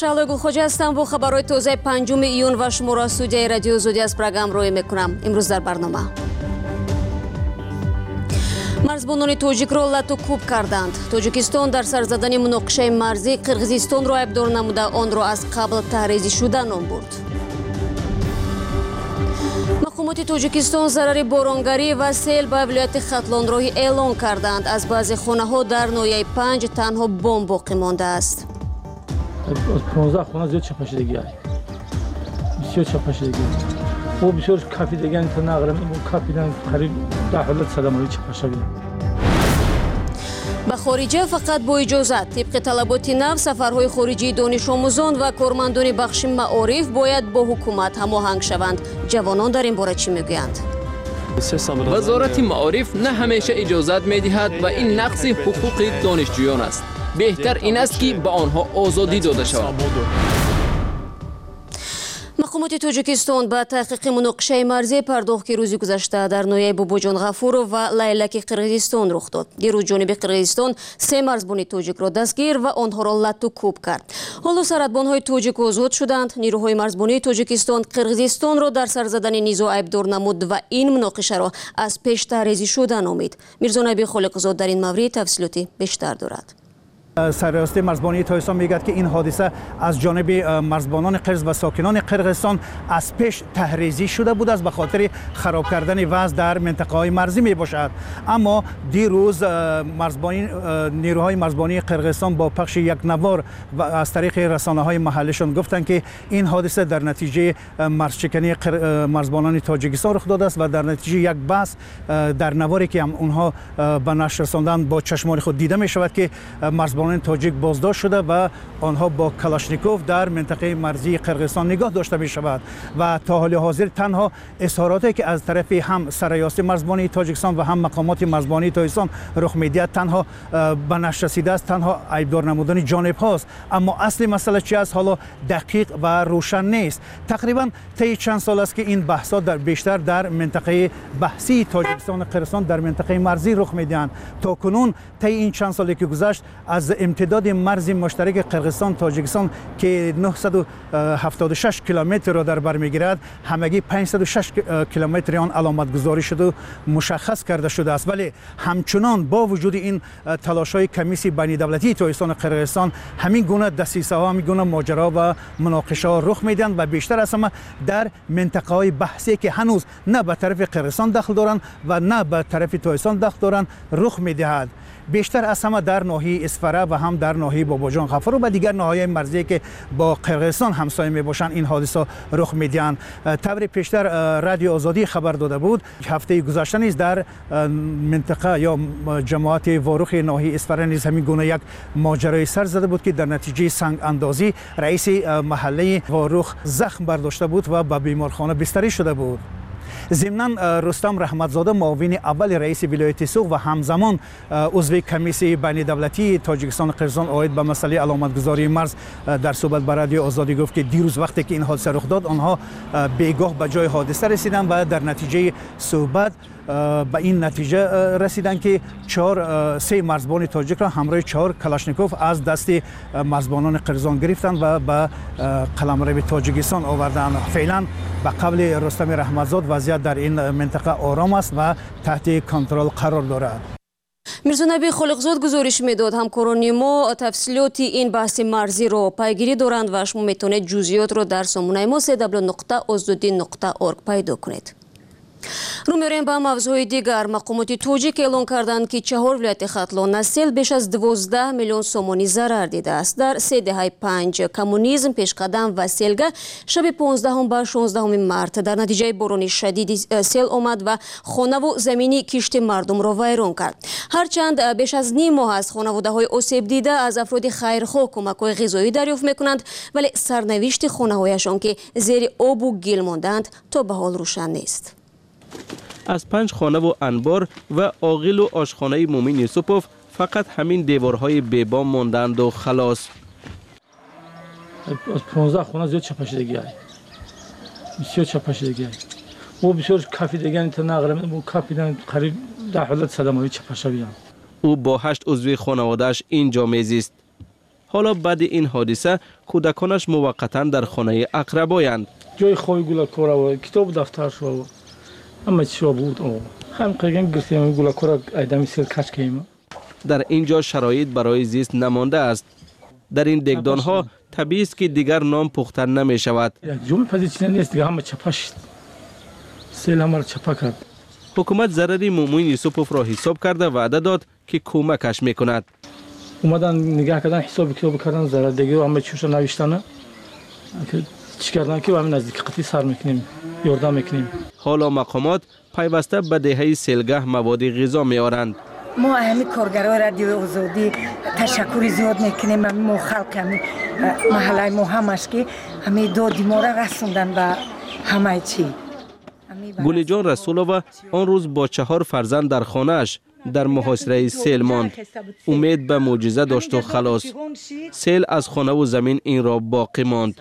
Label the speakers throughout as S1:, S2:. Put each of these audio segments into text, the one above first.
S1: Шаҳлои Гулхоҷа ҳастам. бо хабарҳои тозаи 5 июн ва шуморо студияи радиои Озодӣ аз программ роҳӣ мекунам. имрӯз дар барнома марзбонони тоҷикро лату кӯб карданд. Тоҷикистон дар сар задани муноқишаи марзӣ Қирғизистонро айбдор намуда онро аз қабл таҳризишуда ном бурд. мақомоти Тоҷикистон зарари боронгарӣ ва сел ба вилояти Хатлонроҳӣ эълон карданд. аз баъзе хонаҳо дар ноҳияи 5 танҳо бом боқӣ мондааст.
S2: 15 хона зиёд чапашидагӣ ай. Бисёр чапашидагӣ. Бо бисёр кафидаган та нағрам бо кафидан қариб 10 садамаи чапашави.
S1: ба хориҷа фақат бо иҷозат. тибқи талаботи нав сафарҳои хориҷии донишомӯзон ва кормандони бахши маориф бояд бо ҳукумат ҳамоҳанг шаванд. ҷавонон дар ин бора чӣ мегӯянд?
S3: вазорати маориф на ҳамеша иҷозат медиҳад ва ин нақси ҳуқуқи донишҷӯён аст. беҳтар ин аст ки ба онҳо озодӣ дода шавад.
S1: мақомоти Тоҷикистон ба таҳқиқи муноқишаи марзӣ пардохт ки рӯзи гузашта дар ноҳияи Бобоҷон Ғафуров ва Лайлаки Қирғизистон рух дод. дирӯз ҷониби Қирғизистон 3 марзбони тоҷикро дастгир ва онҳоро лату кӯб кард. ҳоло саратбонҳои тоҷик озод шуданд. нирӯҳои марзбонии Тоҷикистон Қирғизистонро дар сар задани низоъ айбдор намуд ва ин муноқишаро аз пеш таҳризишуда номид. Мирзонаби Холиқзод дар ин маврид тафсилоти бештар дорад.
S4: سرراستی مرزبانی تایستان میگد که این حادثه از جانب مرزبانان قرز و ساکنان قرغیزستان از پیش تحریزی شده بود است به خاطر خراب کردن وضع در منطقه های مرزی می باشد. اما دیروز نیروهای مرزبانی قرغیزستان با پخش یک نوار و از طریق رسانه های محلیشان گفتند که این حادثه در نتیجه مرزشکنی مرزبانان تاجیکستان رخ داده است و در نتیجه یک بحث در نواری که اونها به نشر رساندن با چشمان خود دیده می شود که مرزبانان تاجیک بازداشت شده و آنها با کلاشنیکوف در منطقه مرزی قرغیزستان نگاه داشته می شود و تا حال حاضر تنها اظهاراتی که از طرف هم سرایاستی مرزبانی تاجیکستان و هم مقامات مرزبانی تاجیکستان رخ میدهد تنها به نشر رسیده است، تنها عیبدار نمودن جانب هاست. اما اصل مسئله چی است حالا دقیق و روشن نیست. تقریبا طی چند سال است که این بحث‌ها بیشتر در منطقه بحثی تاجیکستان و قرغیزستان در منطقه مرزی رخ میدهند. تا کنون طی این چند سالی که گذشت از امتداد مرز مشترک قرغیزستان تاجیکستان که 976 کیلومتر را در بر میگیرد همگی 506 کیلومتر آن علامت گذاری شده و مشخص کرده شده است. ولی همچنان با وجود این تلاش‌های کمیسی بین دولتی تاجیکستان و قرغیزستان همین گونه دسیسه‌ها، همین گونه ماجرا و مناقشه‌ها رخ میدن و بیشتر از همه در منطقه‌های بحثی که هنوز نه به طرف قرغیزستان دخل دارند و نه به طرف تاجیکستان دخل دارند رخ میدهد. بیشتر از همه در ناحیه اسفره و هم در ناحیه باباجان غفور و دیگر ناحیه مرزی که با قرغیزستان همسایه میباشند این حادثه رخ میدهند. طبری پیشتر رادیو آزادی خبر داده بود هفته گذشته نیز در منطقه یا جماعت واروخ ناحیه اسفره نیز همین گونه یک ماجرای سر زده بود که در نتیجه سنگ اندازی رئیس محله واروخ زخم برداشته بود و به بیمارخانه بستری شده بود. ضمناً رستم رحمتزاده معاون اول رئیس ولایت سوق و همزمان عضو کمیسیون بین دولتی تاجیکستان و قرغیزستان عاید به مسئله علامتگذاری مرز در صحبت با رادیو آزادی گفت که دیروز وقتی که این حادثه رخ داد آنها بیگاه به جای حادثه رسیدند و در نتیجه صحبت به این نتیجه رسیدند که 3 مرزبان تاجیک را همراه 4 کلاشنیکوف از دست مرزبانان قرغیزستان گرفتند و به قلمرو تاجیکستان آوردند. فعلا به قول رستم رحمتزاده وضعیت در این منطقه آرام است و تحت کنترل قرار دارد.
S1: мирзонаби Холиқзод гузориш медод ҳамкорони мо тафсилоти ин баҳси марзиро пайгирӣ доранд ва шумо метавонед ҷузъиётро дар сомонаи мо www.ozodi.org пайдо кунед. рӯ меорем ба мавзӯи дигар. мақомоти тоҷик эълон карданд ки 4 вилояти Хатлон аз сел беш аз 12 миллион сомонӣ зарар дидааст. дар 3/5 коммунизм пешқадам ва селга шаби 15 ба 16 март дар натиҷаи борони шадиди сел омад ва хонаву замини кишти мардумро вайрон кард. ҳарчанд беш аз ним моҳ аст хонаводаҳои осебдида аз афроди хайрхоҳ кӯмакҳои ғизоӣ дарёфт мекунанд, вале сарнавишти хонаҳояшон ки зери обу гил мондаанд то ба ҳол рӯшан нест.
S5: از 5 خانه و انبار و عاقل و آشخانه مومن یوسفوف فقط همین دیوارهای بیبام ماندند و خلاص.
S2: از 15 خانه زیاد چپاشیدگی ای. بسیار چپاشیدگی ای. و بسیار کافیدگی تا نقرم و کافیدن قریب 10 صدمه‌ای چپاشیدگی.
S5: او با 8 عضو خانواده‌اش اینجا میزیست. حالا بعد این حادثه کودکانش موقتا در خانه اقربایند.
S2: جای خوی گلکورا و کتاب دفتر شو اما چی بود هم قیگن گرفتیم گلکورا ایدمی سیل کش کیم.
S5: در اینجا شرایط برای زیست نمانده است. در این دگدان ها طبیعی است که دیگر نان پختن نمی شود.
S2: جمعه پذیرچی نیست دیگه همه چپش سیل همه چپا کرد.
S5: حکومت ضرر مومین یوسپوف را حساب کرده و وعده داد که کمکش میکند.
S2: اومدن نگاه کردن حساب کتاب کردن ضرر دیگه رو همه چیش نوشتن که چی کردن که همین نزدیک قطعی سر میکنیم یاردم میکنیم.
S5: حالا مقامات پیوسته به دهه سیلگاه مواد غذا میارند.
S6: ما همین کارگرای رادیو آزادی تشکر زیاد میکنیم. ما خلق همین محله ما همش که همین دادی ما را رسوندن به همه چی.
S5: گل جان رسولووا آن روز با 4 فرزند در خانه‌اش در محاصره سیل ماند. امید به معجزه داشت و خلاص. سیل از خانه و زمین این را باقی ماند.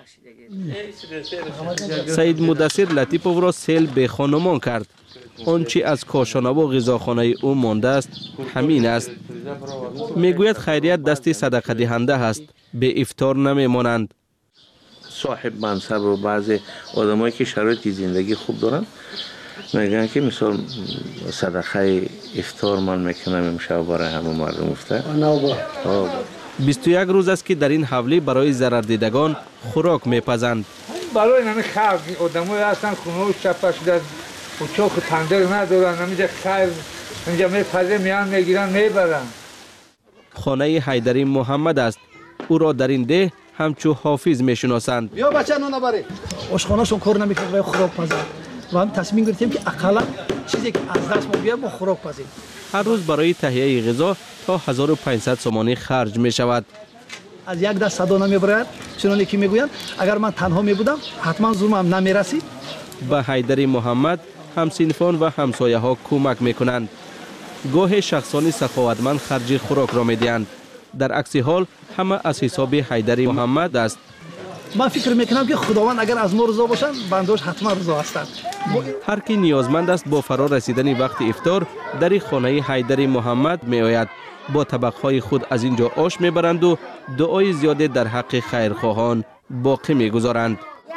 S5: سید مدثر لطیپوف را سیل به خانمان کرد. آنچه از کاشانه و غذاخانه او مانده است همین است. میگوید خیریت دستی صدقه دهنده است، به افطار نمیمانند.
S7: صاحب منصب و بعضی آدمایی که شرایط زندگی خوب دارن میگن که مثلا صدقه افطار من میکنم امشب برای همه مردم افطار.
S5: 21 روز است که در این حوله برای ضرر دیدگان خوراک میپزند.
S8: برای همین خلق آدمایی هستن خونه و چپا شده و چوک تندر ندارن، همینجا خیر اینجا میپزه میان میگیرن میبرن.
S5: خانه حیدری محمد است. او را در این ده همچو حافظ میشناسند.
S4: بیا بچه نون بری. آشخانه‌شون کار نمیکنه برای خوراک پزی. و هم تصمیم گرفتیم که اقلا چیزی که از دست ما بیاد با خوراک پزی.
S5: هر روز برای تهیه غذا تا 1500 سومانی خرج می شود.
S4: از یک دست صدا نمیبرد. چنانه که میگویند اگر من تنها می بودم حتما زورم نمیرسید.
S5: به حیدری محمد همسینفان و همسایه ها کمک میکنند. گاه شخصانی سخاوتمند خرج خوراک را میدهند. در عکس حال همه از حساب حیدری محمد است.
S4: من فکر میکنم که خداوند اگر از ما رضا باشند بنداش حتما رضا هستند.
S5: هر کی نیازمند است با فرا رسیدن وقت افطار در خانه حیدری محمد می آید. با طبقهای خود از اینجا آش میبرند و دعای زیاده در حق خیرخواهان باقی میگذارند.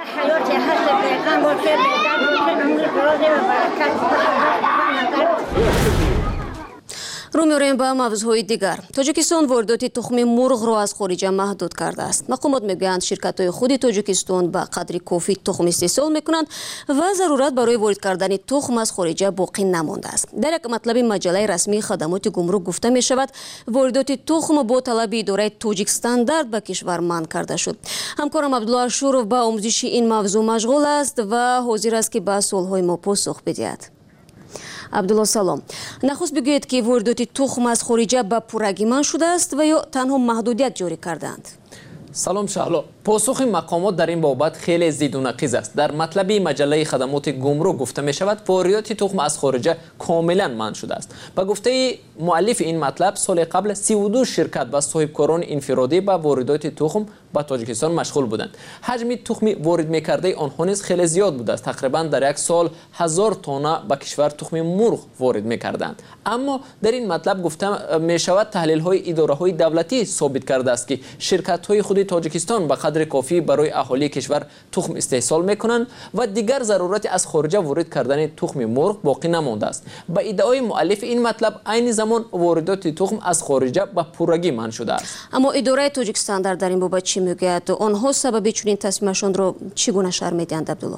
S1: رو می‌آوریم به موضوعهای دیگر. تاجیکستان واردات تخم مرغ را از خارج محدود کرده است. مقامات میگویند شرکت‌های خود تاجیکستان به قدر کافی تخم استحصال میکنند و ضرورت برای وارد کردن تخم از خارج باقی نمانده است. در یک مطلب مجله رسمی خدمات گمرک گفته می شود واردات تخم با طلب اداره تاجیک استاندارد به کشور منع کرده شد. همکارم عبدالله شورف به آموزش این موضوع مشغول است و حاضر است که به سوال‌های ما پاسخ بدهد. عبدالله سلام. نخست بگویید که واردات تخم از خارج به پورگی منع شده است و یا تنها محدودیت جاری کردند؟
S3: سلام شهلا. پاسخ مقامات در این بابت خیلی زید و نقیض است. در مطلب مجله خدمات گمرک گفته می شود واردات تخم از خارج کاملا منع شده است. با گفته مؤلف این مطلب سال قبل 32 شرکت و صاحبکاران انفرادی به واردات تخم به تاجیکستان مشغول بودند. حجم تخم وارد می‌کرده آنها نیز خیلی زیاد بود است. تقریبا در یک سال 1000 تن به کشور تخم مرغ وارد می‌کردند. اما در این مطلب گفته می شود تحلیل‌های اداره‌های دولتی ثابت کرده است که شرکت‌های خود تاجیکستان به قدر کافی برای اهالی کشور تخم استحصال می‌کنند و دیگر ضرورت از خارج وارد کردن تخم مرغ باقی نمانده است. به ادعای مؤلف این مطلب عین زمان واردات تخم از خارج به پورگی منع شده است.
S1: اما اداره تاجیک استاندارد در این بابت چی میگوید؟ آنها سبب چنین تصمیمشان را چگونه شرح میدهند عبدالله؟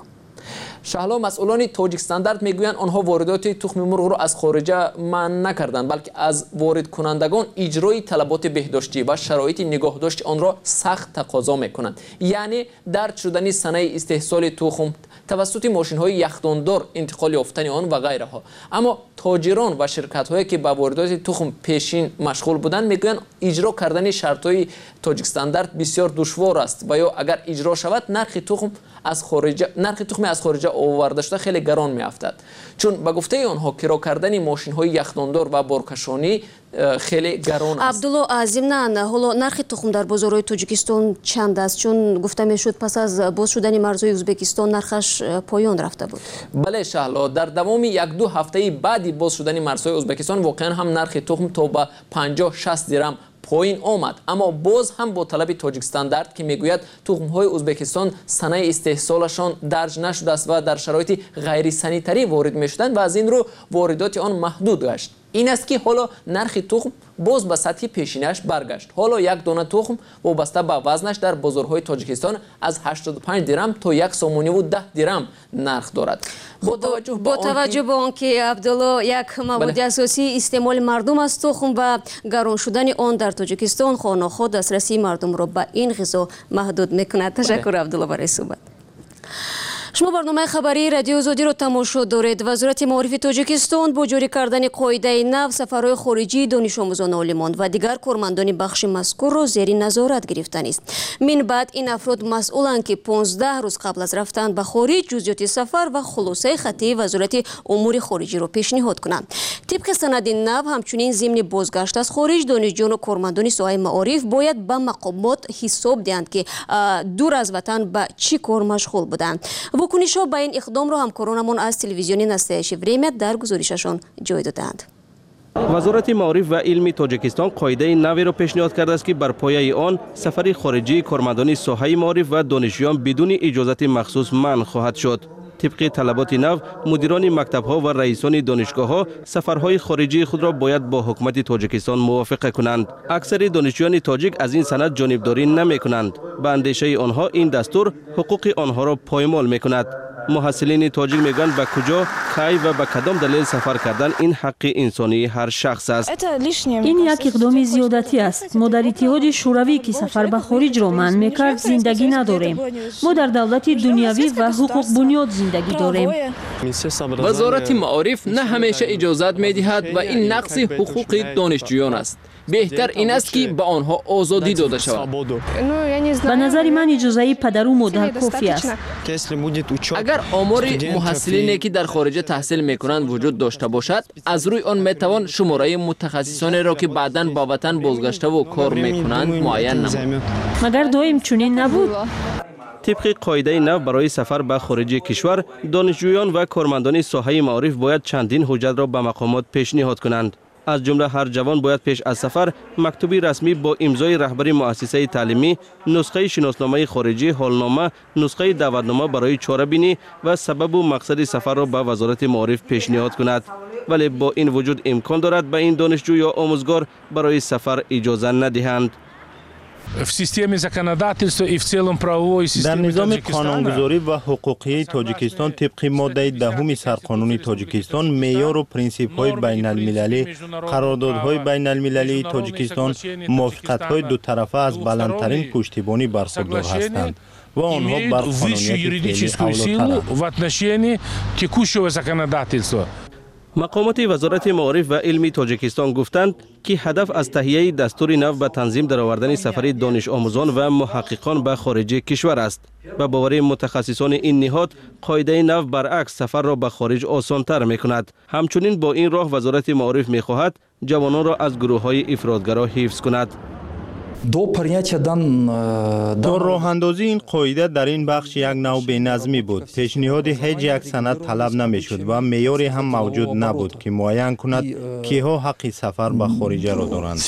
S3: شهلا مسئولان تاجیک استاندارد میگویند آنها واردات تخم مرغ را از خارج منع نکردند بلکه از وارد کنندگان اجرای طلبات بهداشتی و شرایط نگهداشت آن را سخت تقاضا میکنند. یعنی درج شدن صنایع استحصال تخم توسط ماشین‌های یخداندار انتقال یافتن آن و غیره ها. اما تاجران و شرکت‌هایی که به واردات تخم پیشین مشغول بودند میگویند اجرا کردن شرط‌های تاجیک استاندارد بسیار دشوار است و یا اگر اجرا شود نرخ تخم از خارج آورده شده خیلی گران میافتد. چون به گفته آنها کرا کردن ماشین‌های یخداندار و بارکشانی خیلی گران است.
S1: عبدالله ضمناً حالا نرخ تخم در بازارهای تاجیکستان چند است؟ چون گفته میشد پس از باز شدن مرزهای ازبکستان نرخش پایان رفته بود.
S3: بله شهلا، در دوام 1-2 هفته بعد باز شدن مرزهای ازبکستان واقعا هم نرخ تخم تا به 50-60 درم پایین آمد، اما باز هم با طلب تاجیکستان که میگوید تخم‌های ازبکستان سنه استحصالشان درج نشده است و در شرایط غیر سانیتری وارد می‌شدند و از این رو واردات آن محدود گشت. این است که حالا نرخ تخم باز به سطح پیشینش برگشت. حالا یک دانه تخم وابسته به وزنش در بازارهای تاجیکستان از 85 درم تا 1 سومانی و 10 درم نرخ دارد.
S1: با توجه به آنکه عبدالله یک مواد اساسی استعمال مردم است، تخم و گران شدن آن در تاجیکستان خانه‌ها دسترسی مردم را به این غذا محدود میکند. تشکر عبدالله برای صحبت. شما برنامه خبری رادیو آزادی را تماشا دارید. وزارت معارف تاجیکستان با جاری کردن قاعده نو سفرهای خارجی دانش آموزان عالمان و دیگر کارمندان بخش مذکور را زیر نظارت گرفتن است. من بعد این افراد مسئولند که 15 روز قبل از رفتن به خارج جزئیات سفر و خلاصه خطی وزارت امور خارجه را پیشنهاد کنند. طبق سند نو همچنین ضمن بازگشت از خارج دانشجویان و کارمندان ساحه معارف باید به مقامات حساب دهند که دور از وطن به چی کار مشغول بودند. واکنش‌ها به این اقدام را همکارانمان از تلویزیون نستایش وریمت در گزارششان جای دادند.
S5: وزارت معارف و علم تاجیکستان قاعده نوی را پیشنهاد کرده است که بر پایه آن سفر خارجی کارمندان ساحه معارف و دانشجویان بدون اجازت مخصوص منع خواهد شد. طبق طلبات نو، مدیران مکتب‌ها و رئیسان دانشگاه‌ها سفرهای خارجی خود را باید با حکومت تاجیکستان موافقه کنند. اکثر دانشجویان تاجیک از این سند جانبداری نمی‌کنند. به اندیشه آنها این دستور حقوق آنها را پایمال می‌کند. محصلین تاجیک میگویند به کجا، کی و به کدام دلیل سفر کردن این حق انسانی هر شخص است.
S9: این یک اقدام زیادتی است. ما در اتحاد شوروی که سفر به خارج را منع می‌کرد زندگی نداریم. ما در دولت دنیوی و حقوق بنیاد زندگی داریم.
S3: وزارت معارف نه همیشه اجازت می‌دهد و این نقض حقوق دانشجویان است. بهتر این است که به آنها آزادی داده شود.
S9: به نظر من اجازه پدر و مادر کافی است.
S3: اگر آمار محصلینی که در خارج تحصیل میکنند وجود داشته باشد، از روی آن میتوان شماره متخصصانی را که بعداً به وطن بازگشته و کار میکنند معین نمود.
S9: مگر دائم چنین نبود؟
S5: طبق قاعده نو برای سفر به خارج کشور، دانشجویان و کارمندان ساحه معارف باید چندین حجت را به مقامات پیشنهاد کنند. از جمله هر جوان باید پیش از سفر مکتوبی رسمی با امضای رهبر مؤسسه تعلیمی، نسخه شناسنامه خارجی، حالنامه، نسخه دعوتنامه برای چاره‌بینی و سبب و مقصد سفر را به وزارت معارف پیشنهاد کند. ولی با این وجود امکان دارد به این دانشجو یا آموزگار برای سفر اجازه ندهند.
S10: در نظام قانونگذاری و حقوقی تاجیکستان طبق ماده 10 سرقانون تاجیکستان معیار و پرینسیپ‌های بین المللی، قراردادهای بین المللی تاجیکستان، موافقت‌های دو طرفه از بلندترین پشتیبانی برخوردار هستند و آنها بر قانونیت فعلی اولویت‌اند.
S5: مقامات وزارت معارف و علم تاجیکستان گفتند که هدف از تهیه دستور نو به تنظیم درآوردن سفر دانش آموزان و محققان به خارج کشور است. به باور متخصصان این نهاد، قاعده نو برعکس سفر را به خارج آسان‌تر می‌کند. همچنین با این راه وزارت معارف می‌خواهد جوانان را از گروه‌های افراطگرا حفظ کند.
S10: تا راه اندازی این قاعده در این بخش یک نوع بینظمی بود. پیشنهاد هیچ یک سند طلب نمی شد و معیاری هم موجود نبود که معین کند کیها حق سفر به خارج را دارند.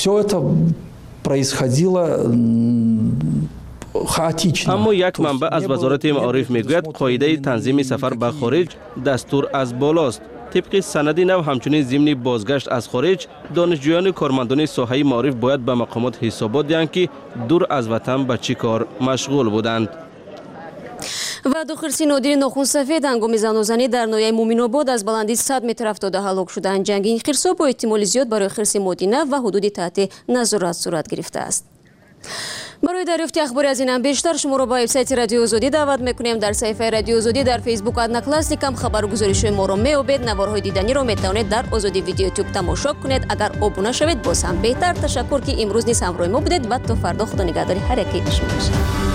S5: اما یک منبع از وزارت معارف میگوید قاعده تنظیم سفر به خارج دستور از بالاست. طبق سند نو همچنین ضمن بازگشت از خارج دانشجویان و کارمندان ساحه معارف باید به مقامات حسابات دهند که دور از وطن به چی کار مشغول بودند.
S1: و دو خرسی نادر ناخن سفید هنگام زنازنی در ناحیه مومن‌آباد از بلندی 100 متر افتاده هلاک شدند. جنگ این خرس‌ها با احتمال زیاد برای خرس مدینه و حدود تحت نظارت صورت گرفته است. برای دریافت اخباری از این هم بیشتر شما را با وبسایت رادیو آزادی دعوت میکنیم. در صفحه رادیو آزادی در فیسبوک ادنا کلاسیک هم خبرگزاری‌های ما را می‌یابید. نوارهای دیدنی را میتوانید در آزادی ویدیو یوتیوب تماشا کنید. اگر ابونه شوید باز هم بهتر. تشکر که امروز نیز همراه ما بودید و تا فردا خدا نگهداری هر یکی شما باشد.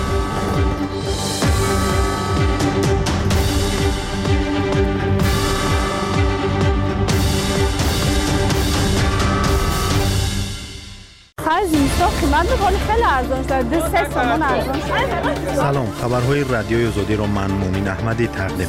S11: زمستان قیمت میکنه خیلی ارزان است. 2 سوم ارزان شد.
S10: سلام، خبرهای رادیوی آزادی را من مومن احمدی تقدیم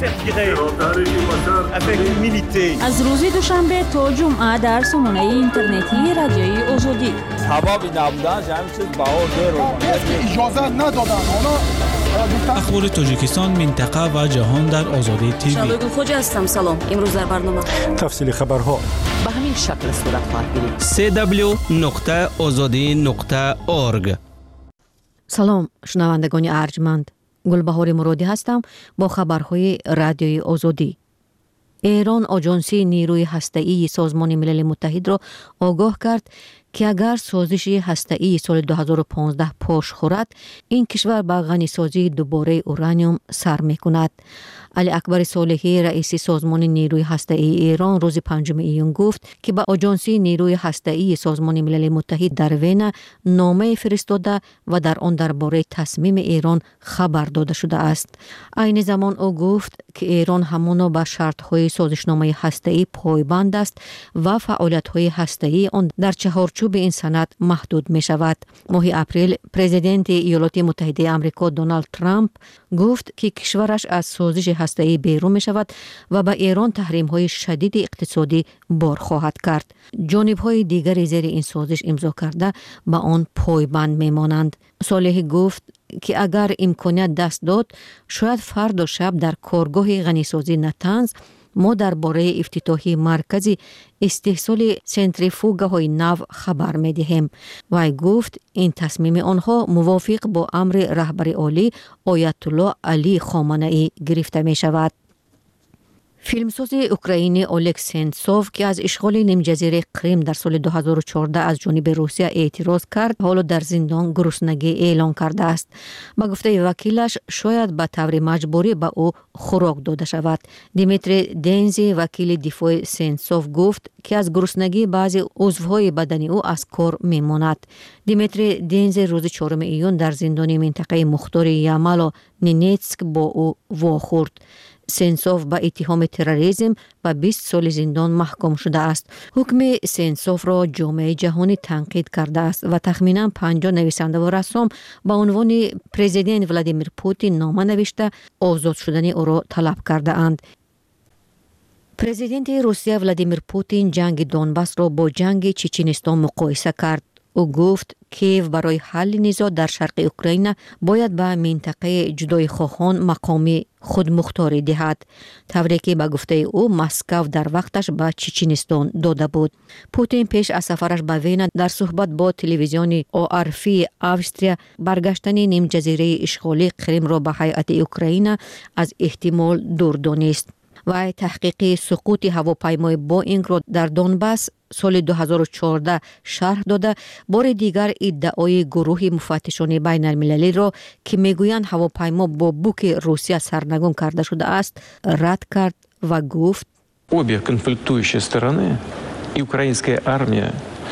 S10: می‌کنم.
S9: از روز دوشنبه تا جمعه در سامانه اینترنتی رادیوی آزادی.
S12: حبابی نبودن همین چیز باور رو
S13: اجازه ندادن.
S14: اخبار تاجیکستان، منطقه و جهان در آزادی تیوی.
S1: شبگون خوش هستم. سلام. امروز در برنامه
S10: تفصیل خبرها
S3: به همین شکل صورت خواهد گرفت.
S5: www.azadi.org.
S15: سلام شنوندگان ارجمند، گلبهار مرادی هستم با خبرهای رادیوی آزادی. ایران آژانسی نیروی هسته‌ای سازمان ملل متحد را آگاه کرد که اگر سازش هسته‌ای سال 2015 پاش خورد، این کشور به غنیسازی دوباره اورانیوم سر می‌کند. علی اکبر صالحی رئیس سازمان نیروی هسته‌ای ایران روز 5 ایون گفت که به آژانسی نیروی هسته‌ای سازمان ملل متحد در وین نامه فرستاده و در آن درباره تصمیم ایران خبر داده شده است. عین زمان او گفت که ایران همانا به شرط‌های سازشنامه هسته‌ای پایبند است و فعالیت‌های هسته‌ای آن در چهارچوب این سند محدود می‌شود. ماه اپریل پرزیدنت ایالات متحده آمریکا دونالد ترامپ گفت که کشورش از سازش هسته‌ای بیرون می‌شود و به ایران تحریم‌های شدید اقتصادی بار خواهد کرد. جانب‌های دیگری زیر این سازش امضا کرده به آن پایبند می‌مانند. صالحی گفت که اگر امکانیت دست داد، شاید فردا شب در کارگاه غنیسازی نتنز ما درباره افتتاحی مرکز استحصال سنتریفوگ‌های نو خبر می‌دهیم. و گفت این تصمیم آنها موافق با امر رهبر عالی آیت الله علی خامنه‌ای گرفته می‌شود. فیلمساز اوکراینی اولگ سنتسوف که از اشغال نیمجزیره کریم در سال 2014 از جانب روسیه اعتراض کرد، حالا در زندان گرسنگی اعلان کرده است. با گفته وکیلش شاید به طور مجبوری به او خوراک داده شود. دیمیتری دنزی وکیل دفاع سنتسوف گفت که از گرسنگی بعضی عضوهای بدن او از کار میماند. دیمیتری دنزی روز 4 ایون در زندان منطقه مختار یامالو نینتسک با او واخورد. سنتسوف با اتهام تروریسم و 20 سال زندان محکوم شده است. حکم سنتسوف را جامعه جهانی تنقید کرده است و تخمینا 50 نویسنده و رسام با عنوان پرزیدنت ولادیمیر پوتین نامه نوشته آزاد شدن او را طلب کرده اند. پرزیدنت روسیه ولادیمیر پوتین جنگ دونباس را با جنگ چچنستان مقایسه کرد. او گفت کیف برای حل نزاع در شرق اوکراین باید به منطقه جدای خواهان مقام خودمختاری دهد، طوری که به گفته او مسکو در وقتش به چچنستان داده بود. پوتین پیش از سفرش به وین در صحبت با تلویزیون آرفی آوستریا برگشتن نیم جزیره اشغالی کریم را به هیئت اوکراین از احتمال دور دانست. و تحقیق سقوط هواپیمای بوئینگ را در دونباس سال 2014 شرح داده، بار دیگر ادعای گروه مفتشان بین المللی را که میگویند هواپیما با بوک روسیه سرنگون کرده شده است رد کرد و گفت
S16: обе конфликтующие стороны и украинская армия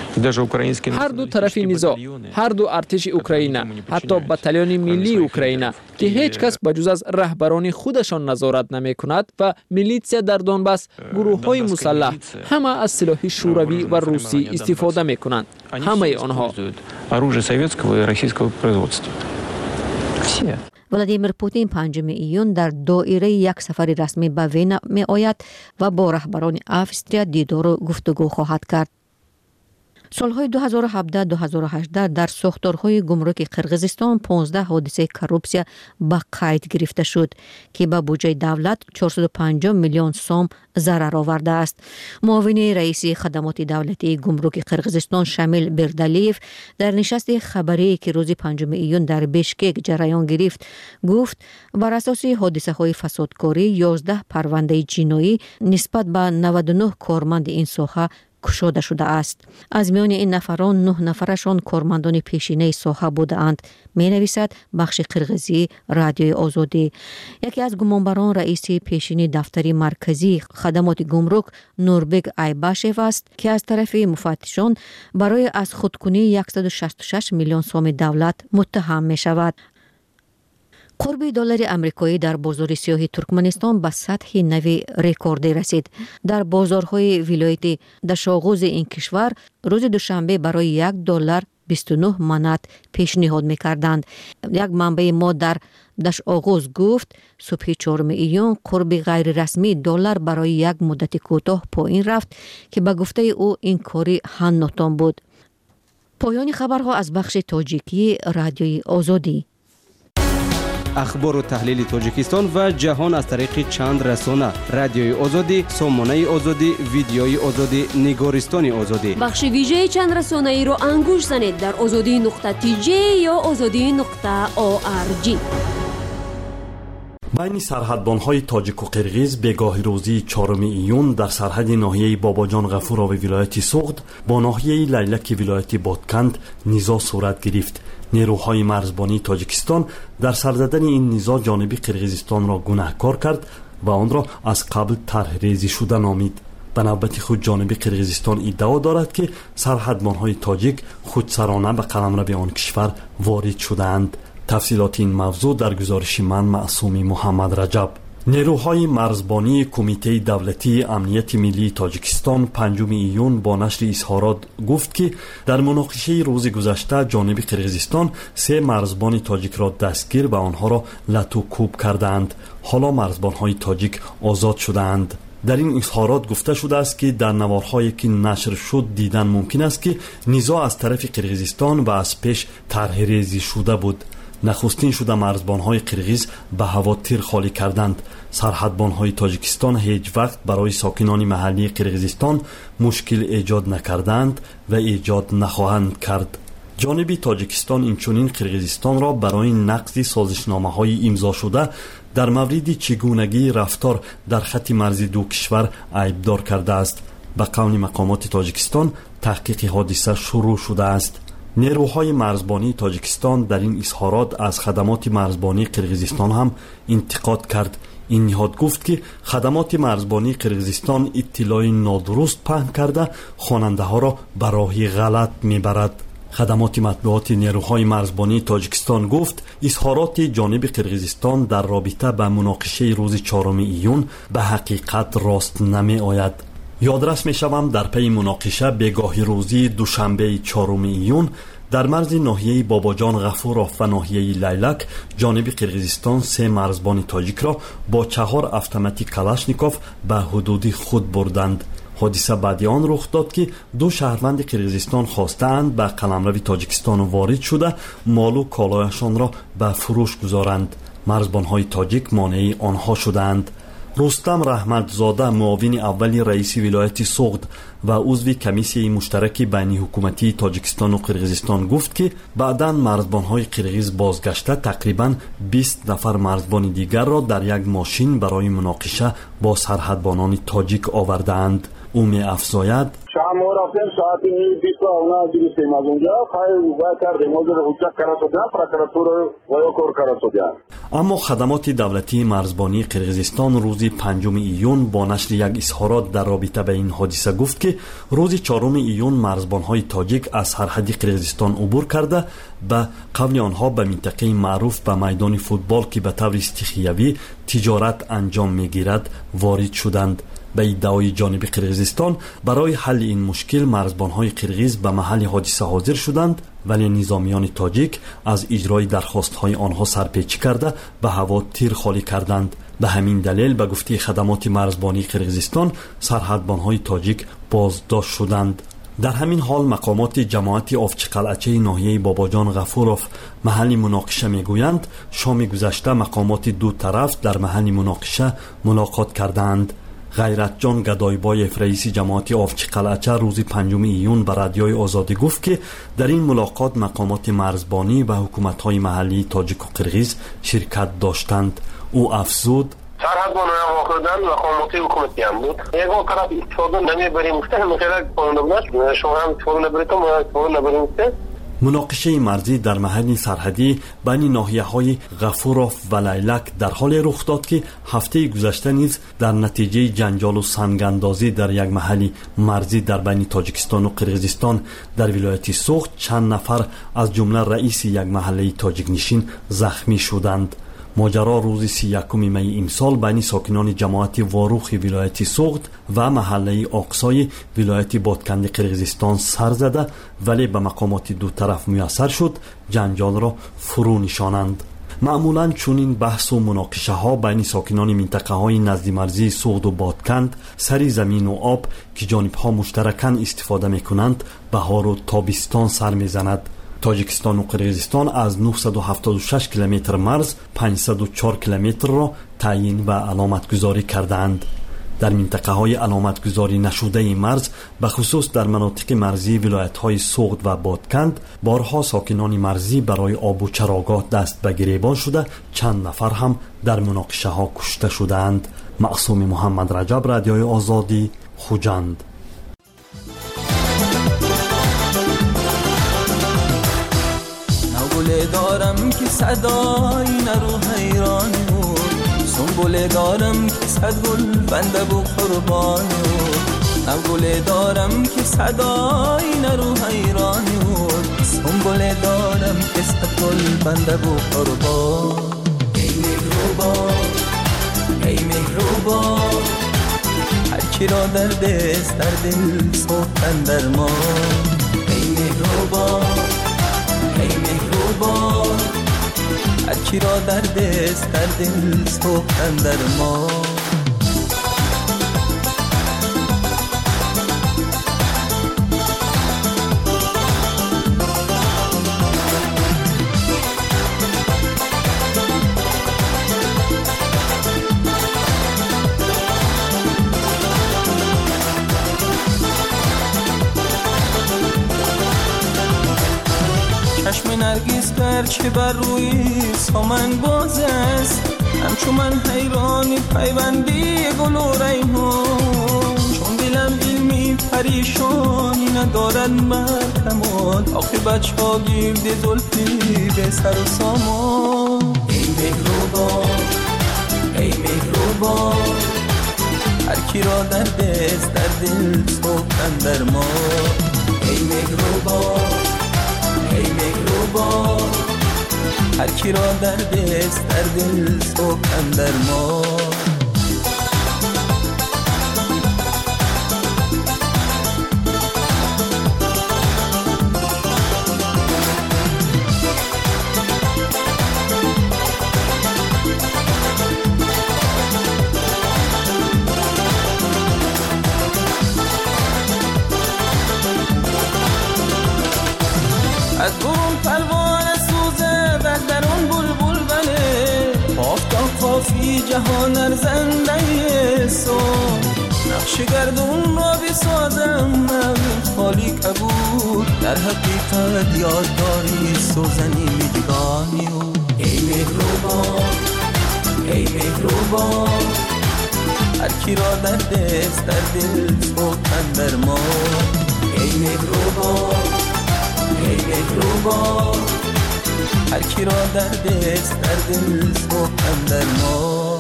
S3: هر دو طرف نزاع، هر دو ارتش اوکراین، حتی بتالون ملی اوکراین که هیچ کس بجز از رهبران خودشان نظارت نمی کند و میلیتسیا در دونباس گروه های مسلح همه از سلاح شوروی و روسی استفاده می کنند. همه آنها
S15: ولادیمیر پوتین 5 ایون در دایره یک سفر رسمی به وین می آید و با رهبران آوستریا دیدار و گفتگو خواهد کرد. سالهای 2017-2018 در ساختارهای گمرک قرقیزستان 15 حادثه کروپسیا به قید گرفته شد که به بودجه دولت 450 میلیون سوم ضرر آورده است. معاون رئیس خدمات دولتی گمرک قرقیزستان شامل بردالیف در نشست خبری که روز 5 ایون در بیشکک جریان گرفت گفت بر اساس حادثه های فسادکاری 11 پرونده جنایی نسبت به 99 کارمند این ساحه کشوده شده است. از میان این نفران 9 نفرشان کارمندان پیشینه ساحه بودند، می نویسد بخش قرقیزی رادیوی آزادی. یکی از گمانبران رئیس پیشین دفتر مرکزی خدمات گمرک نوربگ ایباشف است که از طرف مفتشان برای از خودکنی 166 میلیون سوم دولت متهم می شود. قرب دلار امریکایی در بازار سیاه ترکمنستان به سطح نوی رکوردی رسید. در بازارهای ولایت دشاغوز این کشور روز دوشنبه برای $1 29 манат пешниҳод мекарданд. як манбаи мо дар дашт оғоз гуфт субҳи 4 июн қурби ғайрирасмии доллар барои як муддати кӯтоҳ поин рафт ки ба гуфтаи ӯ ин кори ҳаннотон буд. поёни хабарҳо аз бахши тоҷикии радиои озодӣ.
S5: اخبار و تحلیل تاجیکستان و جهان از طریق چند رسانه: رادیوی آزادی، سامانه آزادی، ویدیوی آزادی، نگارستان آزادی.
S1: بخش ویژه چند رسانه‌ای را انگوش زنید در azodi.tj یا azodi.org.
S13: بین سرحدبان‌های تاجیک و قرغیز بگاهی روزی 4 ایون در سرحد ناحیه باباجان غفورا و ولایت سوغد با ناحیه لیلک ولایت بادکند نزاع صورت گرفت. نیروهای مرزبانی تاجیکستان در سر زدن این نزاع جانب قرغیزستان را گناهکار کرد و آن را از قبل طرح‌ریزی شده نامید. به نوبت خود جانب قرغیزستان ادعا دارد که سرحدبان‌های تاجیک خودسرانه به قلمرو آن کشور وارد شدند. تفصیلات این موضوع در گزارش من معصومی محمد رجب. نیروهای مرزبانی کمیته دولتی امنیت ملی تاجیکستان 5 ایون با نشر اظهارات گفت که در مناقشه روز گذشته جانب قرغیزستان 3 مرزبان تاجیک را دستگیر و آنها را لتو کوب کردند. حالا مرزبانهای تاجیک آزاد شدند. در این اظهارات گفته شده است که در نوارهایی که نشر شد دیدن ممکن است که نزاع از طرف قرغیزستان و از پیش طرح‌ریزی شده بود. نخستین شده مرزبانهای قرغیز به هوا تیر خالی کردند. سرحدبانهای تاجیکستان هیچ وقت برای ساکنان محلی قرغیزستان مشکل ایجاد نکردند و ایجاد نخواهند کرد. جانب تاجیکستان اینچنین قرغیزستان را برای نقض سازشنامه‌های امضا شده در مورد چگونگی رفتار در خط مرزی دو کشور عیبدار کرده است. به قول مقامات تاجیکستان تحقیق حادثه شروع شده است. نیروهای مرزبانی تاجیکستان در این اظهارات از خدمات مرزبانی قرغیزستان هم انتقاد کرد. این نهاد گفت که خدمات مرزبانی قرغیزستان اطلاع نادرست پهن کرده خواننده ها را به راه غلط میبرد. خدمات مطبوعات نیروهای مرزبانی تاجیکستان گفت اظهارات جانب قرغیزستان در رابطه به مناقشه روز 4 ایون به حقیقت راست نمی آید. یادرس می شوم در پی مناقشه بگاهی روزی دوشنبه 4 ایون در مرز ناحیه باباجان غفورov و ناحیه لیلک جانب قرغیزستان 3 مرزبان تاجیک را با 4 اتوماتیک کلاشنیکوف به حدود خود بردند. حادثه بعد آن رخ داد که 2 شهروند قرغیزستان خواستند به قلمرو تاجیکستان وارد شده مال و کالایشان را به فروش گذارند. مرزبانهای تاجیک مانع آنها شدند. رستم رحمتزاده معاون اول رئیس ولایت سوغد و عضو کمیسیه مشترک بین حکومتی تاجیکستان و قرغیزستان گفت که بعداً مرزبانهای قرغیز بازگشته تقریباً 20 نفر مرزبان دیگر را در یک ماشین برای مناقشه با سرحدبانان تاجیک آوردند. او می افزاید
S17: شام رفتیم ساعت 20 اونا گرفتیم از اونجا باید کردیم موضوع حجت کرده شدن پرکراتور و کار کرده شدن.
S13: اما خدمات دولتی مرزبانی قرغیزستان روز 5 ایون با نشر یک اظهارات در رابطه به این حادثه گفت که روز 4 ایون مرزبانهای تاجیک از سرحد قرغیزستان عبور کرده به قول آنها به منطقه معروف به میدان فوتبال که به طور استخیوی تجارت انجام میگیرد وارد شدند. به ادعای جانب قرغیزستان برای حل این مشکل مرزبانهای قرغیز به محل حادثه حاضر شدند ولی نظامیان تاجیک از اجرای درخواست‌های آنها سرپیچی کرده به هوا تیر خالی کردند. به همین دلیل به گفته خدمات مرزبانی قرغیزستان سرحدبانهای تاجیک بازداشت شدند. در همین حال مقامات جماعت آفچی قلعچه ناحیه باباجان غفورov محل مناقشه میگویند شام گذشته مقامات دو طرف در محل مناقشه ملاقات کردند. غیرتجان گدایبایف رئیس جماعت آفچی قلعچه روز 5 ایون به رادیوی آزادی گفت که در این ملاقات مقامات مرزبانی و حکومت‌های محلی تاجیک و قرغیز شرکت داشتند. او افزود
S17: سرحدبان واقعاً مقامات حکومتی هم بود. یک طرف استفاده نمیبریم گفته خیلی قانون بود. شما هم استفاده نبرید و ما استفاده نبریم گفته.
S13: مناقشه مرزی در محل سرحدی بین ناحیه‌های غفورov و لیلک در حال رخ داد که هفته گذشته نیز در نتیجه جنجال و سنگ‌اندازی در یک محل مرزی در بین تاجیکستان و قرغیزستان در ولایت سوغد چند نفر از جمله رئیس یک محله تاجیک نشین زخمی شدند. ماجرا روز 31 می امسال بین ساکنان جماعت واروخ ولایت سوغد و محله آقسای ولایت بادکند قرقیزستان سر زده، ولی به مقامات دو طرف میسر شد جنجال را فرو نشانند. معمولاً چنین بحث و مناقشه ها بین ساکنان منطقه های نزد مرزی سوغد و بادکند سری زمین و آب که جانب ها مشترکاً استفاده می کنند بهار و تابستان سر می زند. تاجیکستان و قرقیزستان از 976 کیلومتر مرز 504 کیلومتر را تعیین و علامت گذاری کردند. در منطقه های علامت گذاری نشده مرز به خصوص در مناطق مرزی ولایت های سوغد و بادکند بارها ساکنان مرزی برای آب و چراگاه دست به گریبان شده، چند نفر هم در مناقشه ها کشته شدند. معصوم محمد رجب، رادیوی آزادی، خوجند.
S18: سنبوله دارم که صدای نرو حیران بود، سنبوله دارم که صد گل بنده بو قربان بود، سنبوله دارم که صدای نرو حیران بود، سنبوله دارم که صد گل بنده بو قربان. ای مهربان ای مهربان، هر کی را در دست در دل سوختن درمان. ای مهربان ای مهربان، هر کی را در دست در دل سوختن درمان. چشم نرگس گرچه بر روی سامن باز است، همچون من حیران پیوندی گل و ریحان. چون دلم علمی پریشانی ندارد بر کمال، عاقبت شاگرد زلفی به سر و سامان. ای مهربان ای مهربان، هر کی را در دست در دل سوختن درمان. ای مهربان ای مهربان، هر کی را در دست در دل سوختن درمان. از برون پروانه سوزه و درون بلبل بله، آفتاب کافی جهان ارزنده سون. نقش گردون را بسازم من خالی کبود، در حقیقت یادداری سوزنی میگانی. ای مهربان ای مهربان، هر کی را در دست در دل سوختن درمان. ای مهربان ای مهربان، هر کی را در دست در دل سوختن درمان.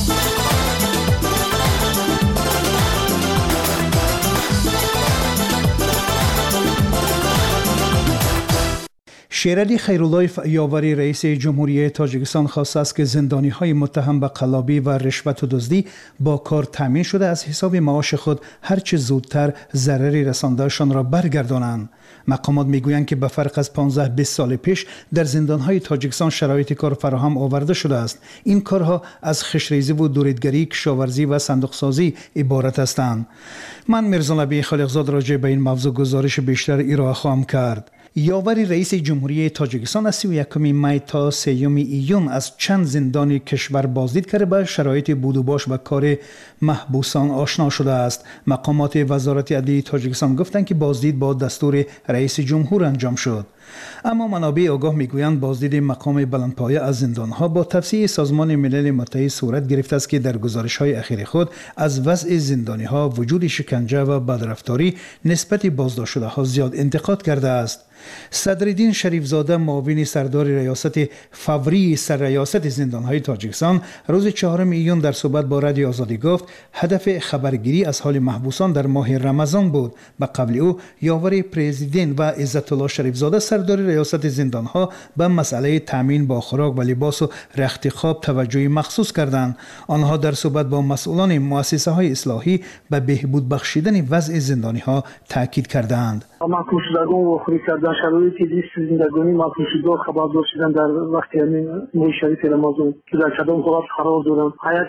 S4: شیرعلی خیرالله یاوری رئیس جمهوری تاجیکستان خواسته است که زندانی‌های متهم به قلابی و رشوت و دزدی با کار تامین شده از حساب معاش خود هرچه زودتر ضرری رساندهشان را برگردانند. مقامات میگویند که به فرق از 15-20 سال پیش در زندان‌های تاجیکستان شرایط کار فراهم آورده شده است. این کارها از خشریزی و دوریدگری، کشاورزی و صندوقسازی عبارت هستند. من میرزا نبی خالقزاد راجع به این موضوع گزارش بیشتر ارائه خواهم کرد. یاوری رئیس جمهوری تاجیکستان از 31 می تا 3 ایون از چند زندان کشور بازدید کرده به شرایط بود و باش و کار محبوسان آشنا شده است. مقامات وزارت عدلیه تاجیکستان گفتند که بازدید با دستور رئیس جمهور انجام شد. اما منابع آگاه میگویند بازدید مقام بلندپایه از زندانها با توصیه سازمان ملل متحد صورت گرفته است که در گزارش‌های اخیر خود از وضع زندانی‌ها، وجود شکنجه و بدرفتاری نسبت بازداشت شده‌ها زیاد انتقاد کرده است. صدرالدین شریفزاده معاون سردار ریاست فوری سرریاست زندانهای تاجیکستان روز 4 ایون در صحبت با رادیو آزادی گفت هدف خبرگیری از حال محبوسان در ماه رمضان بود. به قبل او یاور پرزیدنت و عزت الله شریفزاده سردار ریاست زندانها به مسئله تامین با خوراک و لباس و رخت خواب توجه مخصوص کردند. آنها در صحبت با مسئولان مؤسسه های اصلاحی به بهبود بخشیدن وضع زندانی ها تاکید کردند.
S19: محکوم شدگان و خوری کردن شرایط زیست زندگانی محکوم شده خبردار شدن در وقت ماه شریف رمضان که در کدام حالت قرار دارند. حیات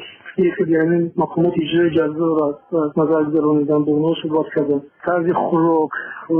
S19: یعنی مقامات اجرای جزا را نظر گرانیدن به اونها صحبت کردن. طرز خوراک،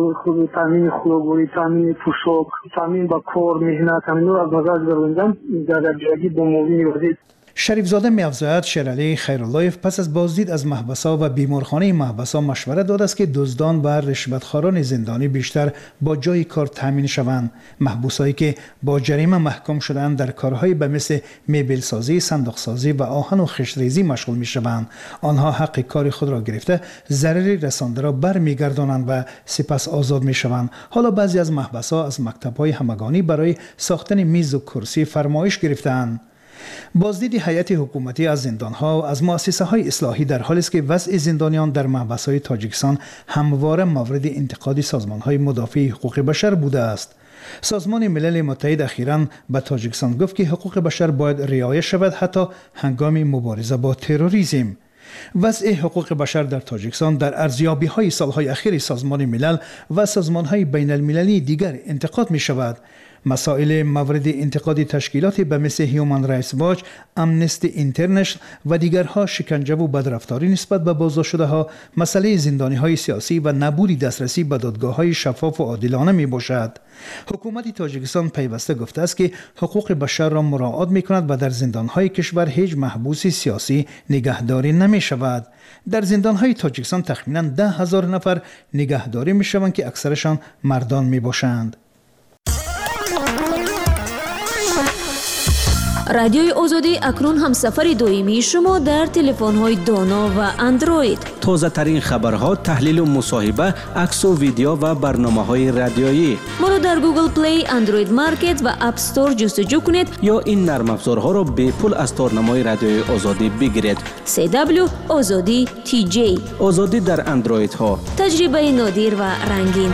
S19: تامین خوراکبری، تامین پوشاک، تامین با کار، مهنت، همین را از نظر گرانیدن در جایی با معاون وزیر.
S4: شریفزاده می‌افزاید شیرعلی خیراللهیف پس از بازدید از محبس‌ها و بیمارخانه محبس‌ها مشورت داده است که دزدان و رشوتخواران زندانی بیشتر با جای کار تامین شوند. محبوسایی که با جریمه محکوم شدند در کارهای به مثل مبل سازی، صندوق سازی و آهن و خشت‌ریزی مشغول می‌شوند. آنها حق کار خود را گرفته ضرری رسانده را برمیگردانند و سپس آزاد می‌شوند. حالا بعضی از محبس‌ها از مکتب‌های همگانی برای ساختن میز و کرسی فرمایش گرفته‌اند. بازدید هیئت حکومتی از زندانها و از مؤسسه‌های اصلاحی در حالی است که وضع زندانیان در محبس‌های تاجیکستان همواره مورد انتقاد سازمان‌های مدافع حقوق بشر بوده است. سازمان ملل متحد اخیراً به تاجیکستان گفت که حقوق بشر باید رعایت شود حتی هنگام مبارزه با تروریسم. وضع حقوق بشر در تاجیکستان در ارزیابی‌های سالهای اخیر سازمان ملل و سازمان‌های بین المللی دیگر انتقاد می‌شود. مسائل مورد انتقاد تشکیلات به مثل هیومن رایتس واچ، امنستی اینترنشنال و دیگرها شکنجه و بدرفتاری نسبت به بازداشت‌شده‌ها، مسئله زندانی‌های سیاسی و نبود دسترسی به دادگاه‌های شفاف و عادلانه میباشد. حکومت تاجیکستان پیوسته گفته است که حقوق بشر را مراعات می‌کند و در زندان‌های کشور هیچ محبوس سیاسی نگهداری نمی‌شود. در زندان‌های تاجیکستان تخمیناً 10,000 نفر نگهداری می‌شوند که اکثرشان مردان میباشند.
S1: رادیوی آزادی اکنون هم سفر دائمی شما در تلفن‌های دانا و اندروید.
S5: تازه ترین خبرها، تحلیل و مصاحبه، عکس و ویدیو و برنامه‌های رادیویی.
S1: ما را در گوگل پلی، اندروید مارکت و اپ استور جستجو کنید
S5: یا این نرم افزارها را به پول از تارنمای رادیوی آزادی بگیرید.
S1: CW آزادی TJ.
S5: آزادی در اندروید ها.
S1: تجربه نادر و رنگین.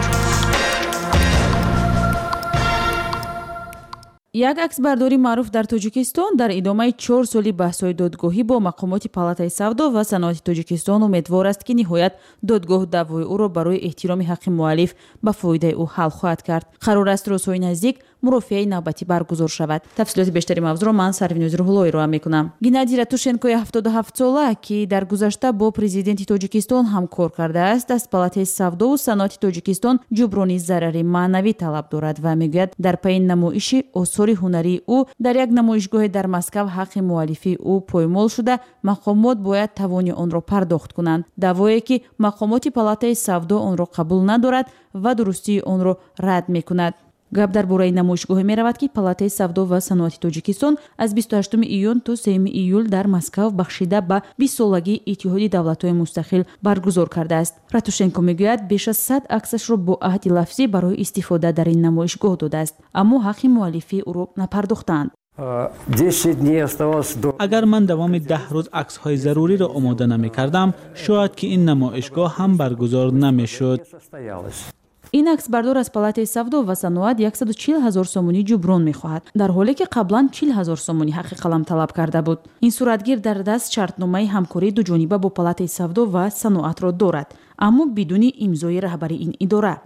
S20: یک عکسبرداری معروف در توجیکستان در ادامه 4 سالی بحث‌های دادگاهی با مقامات پالاتای سودا و صنعت توجیکستان امیدوار است که نهایت دادگاه دعوای او را برای احترام حق مؤلف به فایده او حل خواهد کرد. قرار است روزهای نزدیک مرافعه نوبتی برگزار شود. تفصیلات بیشتری موضوع را من سروینوز روح‌اللهی ارائه می‌کنم. گنادی ратушенко 77 ساله که در گذشته با پرزیدنت توجیکستان همکار کرده است، از پالاتای سودا و صنعت توجیکستان جبرانی ضرر معنوی طلب دارد و میگوید در پی نمایش آثار هنری او در یک نمایشگاه در مسکو حق مؤلفی او پایمال شده، مقامات باید توان آن را پرداخت کنند. دعوایی که مقامات پالاتای سودا آن را قبول ندارد و درستی آن را رد می‌کند. گپ در باره نمایشگاه می رود که پالاتای سودا و صنعت توجیکستان از 28 ایون تا 3 ایول در مسکو بخشیده به 20 سالگی اتحادیه دولت‌های مستقل برگزار کرده است. ратушенко میگوید بیش از 100 عکسش را با عهد لفظی برای استفاده در این نمایشگاه داده است، اما حق مؤلفی او را نپرداختند.
S14: اگر من دوام 10 روز عکس های ضروری را آماده نمی کردم، شاید که این نمایشگاه هم برگزار نمی شد.
S20: این عکسبردار از پالاتای سودا و صنعت 140,000 سومونی جبران می‌خواهد، در حالی که قبلا 40,000 سومونی حق قلم طلب کرده بود. این صورتگیر در دست شرطنامه همکاری دوجانبه با پالاتای سودا و صنعت را دارد، اما بدون امضای رهبر این اداره.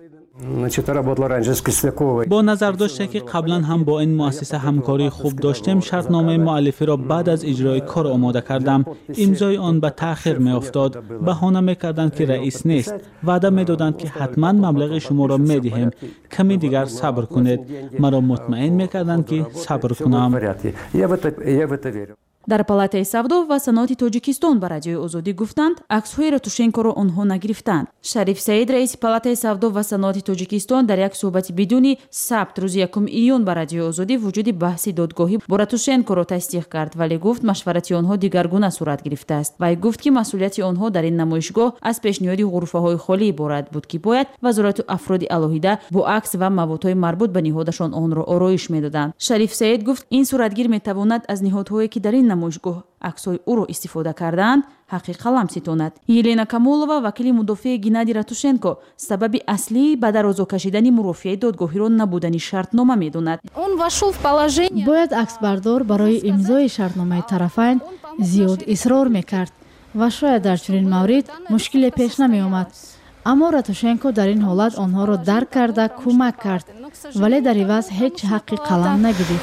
S14: با نظر داشته که قبلا هم با این مؤسسه همکاری خوب داشتیم، شرطنامه مؤلفی را بعد از اجرای کار آماده کردم. امضای آن به تأخیر می افتاد. بهانه می کردند که رئیس نیست. وعده می دادند که حتما مبلغ شما را می دهیم. کمی دیگر صبر کنید. مرا مطمئن می کردند که صبر کنم.
S20: дар палатаи савдо ва саноати тоҷикистон ба радиои озодӣ гуфтанд аксҳои ратушенкоро онҳо нагирифтанд. шариф саид раиси палатаи савдо ва саноати тоҷикистон дар як суҳбати бидуни сабт рӯзи 1 июн ба радиои озодӣ вуҷуди баҳси додгоҳӣ бо ратушенкоро тасдиқ кард, вале гуфт машварати онҳо дигаргуна сурат гирифтааст. вай гуфт ки масъулияти онҳо дар ин намоишгоҳ аз пешниҳоди ғурфаҳои холӣ иборат буд ки бояд вазорату афроди алоҳида бо акс ва маводҳои марбут ба ниҳодашон онро ороиш медоданд. шариф саид гуфт ин суратгир метавонад аз ниҳодҳое ки дар ин намоишгоҳ аксҳои ӯро истифода кардаанд ҳаққи қалам ситонад. елена камолова, вакили мудофиаи Геннадий Ратушенко, сабаби аслии ба дарозо кашидани мурофиаи додгоҳиро набудани шартнома медонад.
S21: бояд аксбардор барои имзои шартномаи тарафайн зиёд исрор мекард ва шояд дар чунин маврид мушкиле пеш намеомад. аммо Ратушенко дар ин ҳолат онҳоро дарк карда кӯмак кард, вале дар иваз ҳеҷ ҳаққи қалам нагирифт.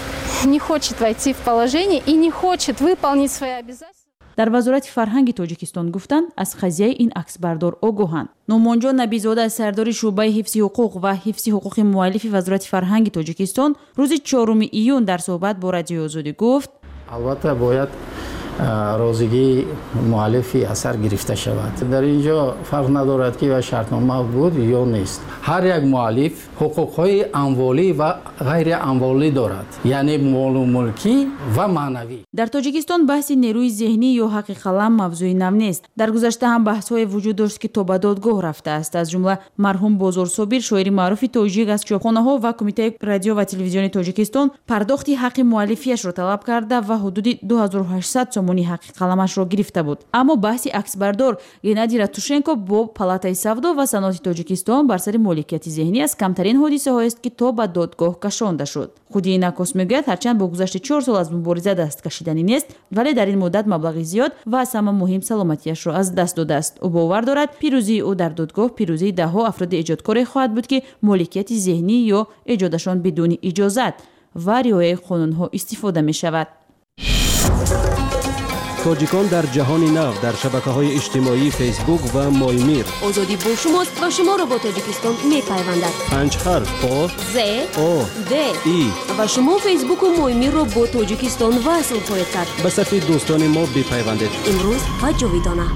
S20: дар вазорати фарҳанги тоҷикистон гуфтанд аз қазияи ин аксбардор огоҳанд. номонҷо набизода сардори шуъбаи ҳифзи ҳуқуқ ва ҳифзи ҳуқуқи муаллифи вазорати фарҳанги тоҷикистон рӯзи 4 июн дар суҳбат бо радиои озодӣ гуфт:
S22: албатта бояд розигии муаллифи асар гирифта шавад. дар инҷо фарқ надорад ки ва шартнома буд ё нест. ҳар як муаллиф ҳуқуқҳои амволӣ ва ғайри амволӣ дорад, яъне молу мулкӣ ва маънавӣ.
S20: дар тоҷикистон баҳси нерӯи зеҳнӣ ё ҳаққи қалам мавзӯи нав нест. дар гузашта ҳам баҳсҳое вуҷуд дошт ки то ба додгоҳ рафтааст. аз ҷумла марҳум Бозор Собир, шоири маъруфи тоҷик, аз чопхонаҳо ва Кумитаи радио ва телевизиони Тоҷикистон пардохти ҳаққи муаллифиашро талаб карда ва ҳудуди 2800 сомони ҳаққи қаламашро гирифта буд. аммо баҳси аксбардор Геннадий Ратушенко бо палатаи савдо ва саноати Тоҷикистон бар сари моликияти зеҳнӣ аз камтарин ҳодисаҳоест ки то ба додгоҳ кашонда шуд. худи ин акос мегӯяд ҳарчанд бо гузашти 4 сол аз мубориза даст кашиданӣ нест, вале дар ин муддат маблағи зиёд ва аз ҳама муҳим саломатиашро аз даст додааст. ӯ бовар дорад пирӯзии ӯ дар додгоҳ пирӯзии даҳҳо афроди эҷодкоре хоҳад буд ки моликияти зеҳнӣ ё эҷодашон бидуни иҷозат ва риояи қонунҳо истифода мешавад.
S5: тоҷикон дар ҷаҳони нав дар шабакаҳои иҷтимоӣ фейсбук ва моймир.
S1: озодӣ бо шумост ва шуморо бо тоҷикистон мепайвандад.
S5: 5 ҳарф о
S1: з
S5: о
S1: д
S5: и
S1: ва шумо фейсбуку моймирро бо тоҷикистон васл хоҳед кард.
S5: ба сафи дӯстони мо бипайвандед.
S1: имрӯз ва ҷовидона.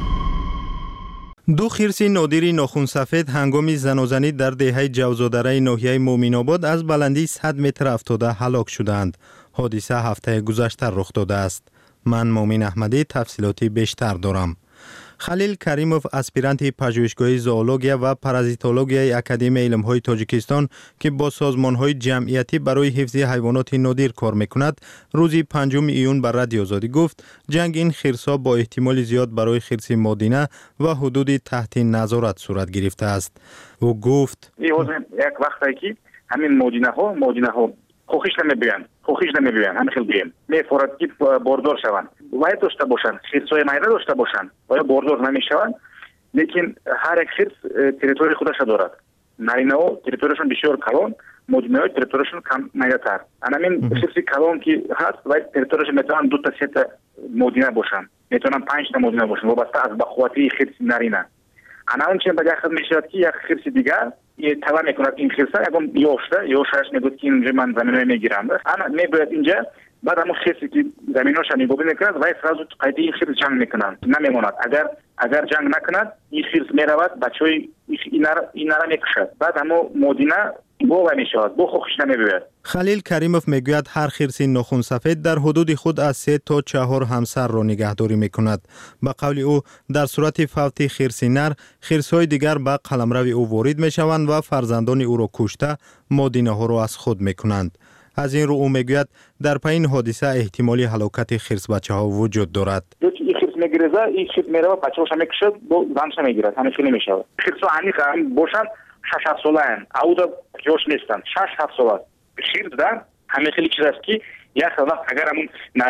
S10: ду хирси нодири нохунсафед ҳангоми занозанӣ дар деҳаи ҷавзодараи ноҳияи Муъминобод аз баландии 100 метр афтода ҳалок шуданд. ҳодиса ҳафтаи гузашта рух додааст. ман Момин Аҳмадӣ тафсилоти бештар дорам. халил каримов, аспиранти пажӯҳишгоҳи зоология ва паразитологияи Академияи илмҳои Тоҷикистон ки бо созмонҳои ҷамъиятӣ барои ҳифзи ҳайвоноти нодир кор мекунад, рӯзи 5 июн ба Радиои Озодӣ гуфт, ҷанги ин хирсҳо бо эҳтимоли зиёд барои хирси модина ва ҳудуди таҳти назорат сурат гирифтааст. ӯ гуфт:
S23: як вақте ки ҳамин модинаҳо خواهش نمی‌بینن همین خیلی بیم می‌فورد که باردار شوند باید داشته باشند خرس‌های مایده داشته باشند باید باردار نمی‌شوند لیکن هر یک خرس تریتوری خودش دارد نارینه‌ها تریتوریشون بسیار کلان مادی‌ها تریتوریشون کم مایده‌تر همین خرس کلان که هست باید تریتوریشون میتونن 2 تا 3 تا مادینه باشند میتونن 5 تا مادینه باشند وابسته از بخواتی خرس نارینه انا اون چه به جای خود میشود که یک خرس دیگر طلب میکند این خرسه اگم یوشش میگوید که اینجا من زمینه میگیرم انا میباید اینجا بعد همون خرسی که زمینوش میگوید میکند و سرازو قیدی این خرس جنگ میکنند نمیماند اگر جنگ نکند این خرس میرود بچهای اینا را میکشد بعد همون مدینه بو میشود بو خوش نمیباید.
S10: خلیل کریموف میگوید هر خرسی ناخن‌سفید در حدود خود از 3 تا 4 همسر را نگهداری میکند. به قول او در صورت فوت خرسی نر خرس‌های دیگر به قلمرو او وارد میشوند و فرزندان او را کشته مادینه ها را از خود میکنند. از این رو او میگوید در پایین حادثه احتمالی هلاکت خرس بچه ها وجود دارد.
S23: این خرس میگیره این خرس میره و بچه‌هاش میکشد با زنش میگیرد همین خیلی میشود. خرس‌ها عمیق باشند 6-7 ساله اند. اودا جوش نیستند. 6-7 ساله. خرس در همین خیلی چیز است که یک وقت اگر همون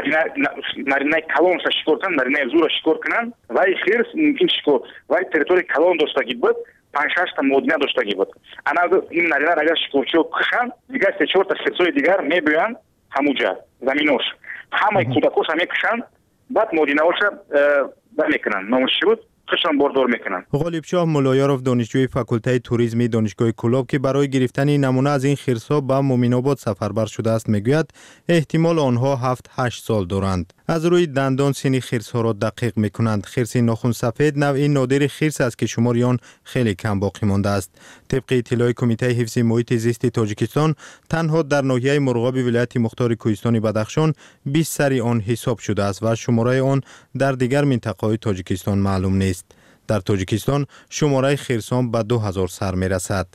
S23: نارینه کلان را شکار کنند نارینه زور را شکار کنند و این خرس ممکن شکار و این تریتوری کلان داشته بود 5-6 تا مادینه داشته بود. انا این نارینه اگر شکارچی کشند دیگر 3-4 تا خرس‌های دیگر میبیان همونجا زمینوش همه کودکوش هم میکشند بعد مادینه‌هاش میکنند نامش بود خودشان باردار میکنن.
S10: غالبشاه ملایارов دانشجوی فاکولته توریسم دانشگاه کلاب که برای گرفتن نمونه از این خرس‌ها به مومن‌آباد سفربر شده است میگوید احتمال آنها 7-8 سال دارند. از روی دندان سن خرس‌ها را دقیق میکنند. خرس ناخن سفید نوع نادر خرس است که شمار آن خیلی کم باقی مانده است. طبق اطلاع کمیته حفظ محیط زیست تاجیکستان تنها در ناحیه مرغاب ولایت مختار کوهستان بدخشان 20 سری آن حساب شده است و شماره آن در دیگر منطقه‌های تاجیکستان معلوم نیست. در تاجیکستان شماره خرسان به 2000 سر میرسد.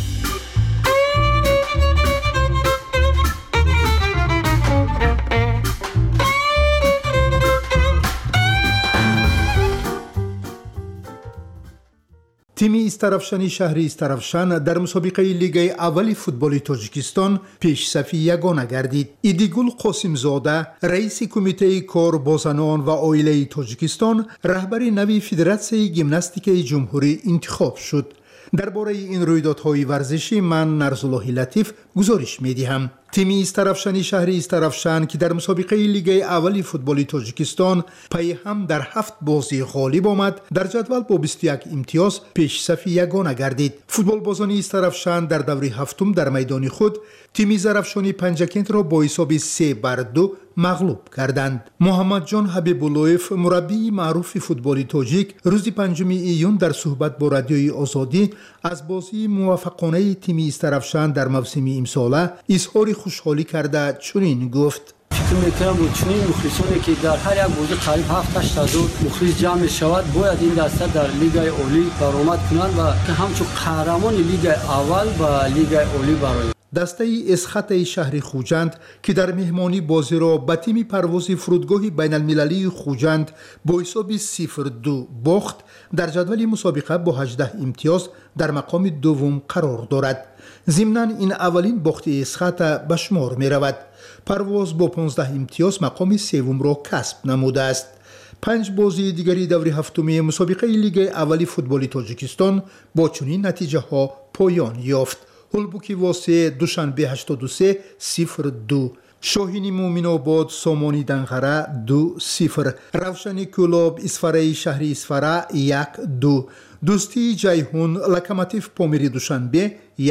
S2: تیم استرافشانی شهر استرافشان در مسابقه لیگ اول فوتبال تاجیکستان پیش صفی یگانه گردید. ایدیگول قاسم زاده رئیس کمیته کار با زنان و عائله تاجیکستان رهبر نوی فدراسیون ژیمناستیک جمهوری انتخاب شد. درباره این رویدادهای ورزشی من نرزالله لطیف گزارش می‌دهم. تیم استرافشانی شهر استرافشان که در مسابقه لیگ اول فوتبال تاجیکستان پی هم در 7 بازی غالب آمد در جدول با 21 امتیاز پیش صف یگانه گردید. فوتبال بازان استرافشان در دوره هفتم در میدان خود تیم زرافشانی پنجکند را با حساب 3-2 مغلوب کردند. محمد جان حبیب‌اللهیف مربی معروف فوتبال تاجیک روز 5 ایون در صحبت با رادیوی آزادی از بازی موفقانه تیم استرافشان در موسم امساله اظهار خوشحالی کرده چنین گفت:
S6: فکر میکنم با چنین مخلصانی که در هر یک بازی قریب 7-8 هزار مخلص جمع شود باید این دسته در لیگ عالی کارآمد کنند و که همچون قهرمان لیگ اول و لیگ عالی برای
S2: دسته اسخط شهر خوجند که در مهمانی بازی را به تیم پرواز فرودگاه بین المللی خوجند با حساب 0-2 باخت در جدول مسابقه با 18 امتیاز در مقام دوم قرار دارد. ضمناً این اولین باخت اسخط به شمار می رود. پرواز با 15 امتیاز مقام سوم را کسب نموده است. 5 بازی دیگری دوره هفتمی مسابقه لیگ اولی فوتبال تاجیکستان با چنین نتیجه ها پایان یافت. هلبوکی واسه دوشنبه 83 0-2، شاهین مومن‌آباد سامانی دنغره 2-0، روشن کلاب اسفره شهر اسفره 1-2، دوستی جیهون لکماتیف پامیری دوشنبه 1-3،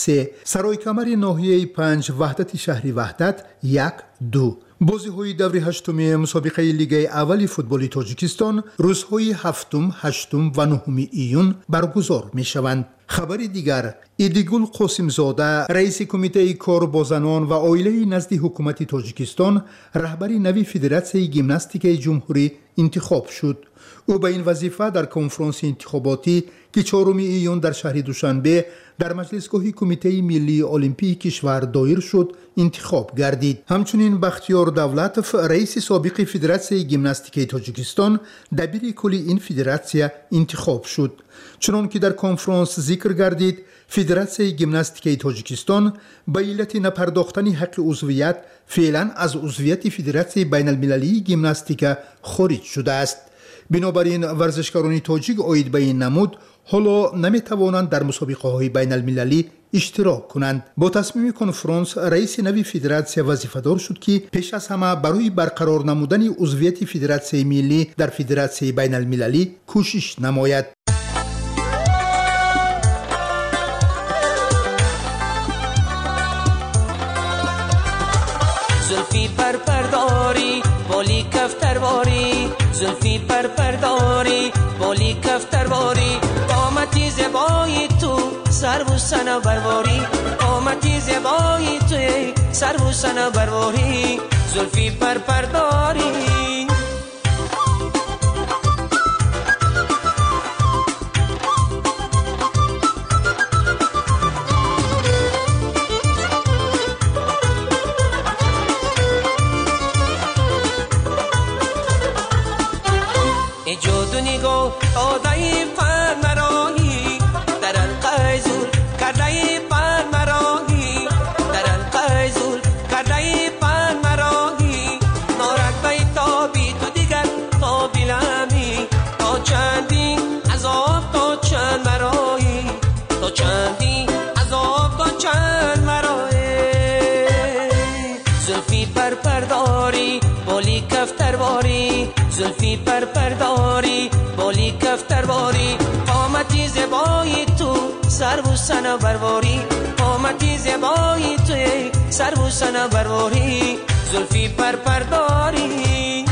S2: سرای کمر ناحیه 5 وحدت شهری وحدت 1-2. بازی های دوره هشتمی مسابقه لیگ اول فوتبال تاجیکستان روزهای هفتم، هشتم و نهم ایون برگزار می شوند. خبر دیگر، ایدیگول قاسم زاده رئیس کمیته کار با زنان و عائله نزد حکومت تاجیکستان رهبر نوی فدراسیون ژیمناستیک جمهوری انتخاب شد. او به این وظیفه در کنفرانس انتخاباتی که 4 ایون در شهر دوشنبه در مجلسگاه کمیته ملی المپیک کشور دایر شد انتخاب گردید. همچنین بختیار دولتوف رئیس سابق فدراسیون ژیمناستیک تاجیکستان دبیر کلی این فدراسیون انتخاب شد. چنان که در کنفرانس ذکر گردید فدراسیون ژیمناستیک تاجیکستان به علت نپرداختن حق عضویت فعلا از عضویت فدراسیون بین المللی ژیمناستیک خارج شده است. بنابراین ورزشکاران تاجیک عاید به این نمود حالا نمیتوانند در مسابقه های بین المللی اشتراک کنند. با تصمیم کنفرانس رئیس نوی فدراسیون وظیفه‌دار شد که پیش از همه برای برقرار نمودن عضویت فدراسیون ملی در فدراسیون بین المللی کوشش نماید.
S18: زلفی پرپرداری بالی کفترواری، زلفی پرپرداری بالی کفترواری، قامتی زبای تو سر و سنا برواری، قامتی زبای تو سر و سنا برواری، زلفی پرپرداری. آدای پر مرایی در القیزول کردای پر مرایی در القیزول کردای پر مرایی نارک بای تابی تو دیگر تابیلمی تا چندی عذاب تا چند مرایی تا چندی عذاب تا چند مرایی زلفی پر پرداری بالی کفترواری زلفی پر پرداری بالی کفتر سنوبرواری قامتی زیبایی توی سر و سنوبرواری زلفی پرپرداری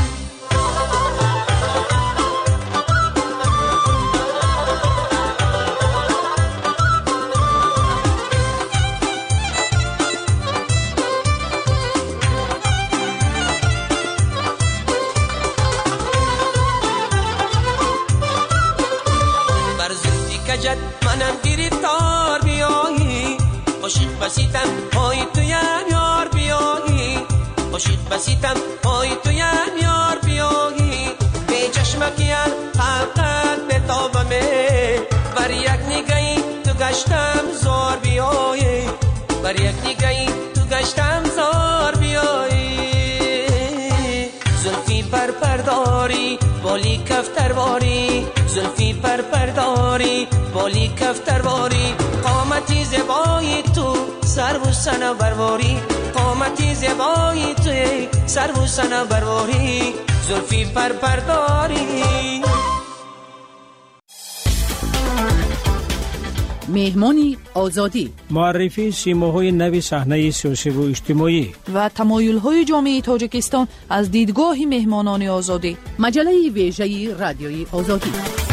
S18: منم گرفتار بیایی عاشق بسیتم پای تویم یار بیایی عاشق بسیتم پای تویم یار بیایی به چشمکیم حقیقت بتابمه بر یک نگاهی تو گشتم زار بیایی بر یک نگاهی تو گشتم زار بیایی زلفی پرپرداری بالی کفترواری زلفی پرپرداری بالی کفترواری قامتی زیبایی تو سر و سنوبرواری قامتی زیبایی تو سر و سنوبرواری زلفی پرپرداری
S7: مهمانی آزادی
S8: معرفی سیماهای نوی صحنه سیاسی و اجتماعی
S7: و تمایل‌های جامعه تاجیکستان از دیدگاه مهمانان آزادی مجله ویژه رادیوی آزادی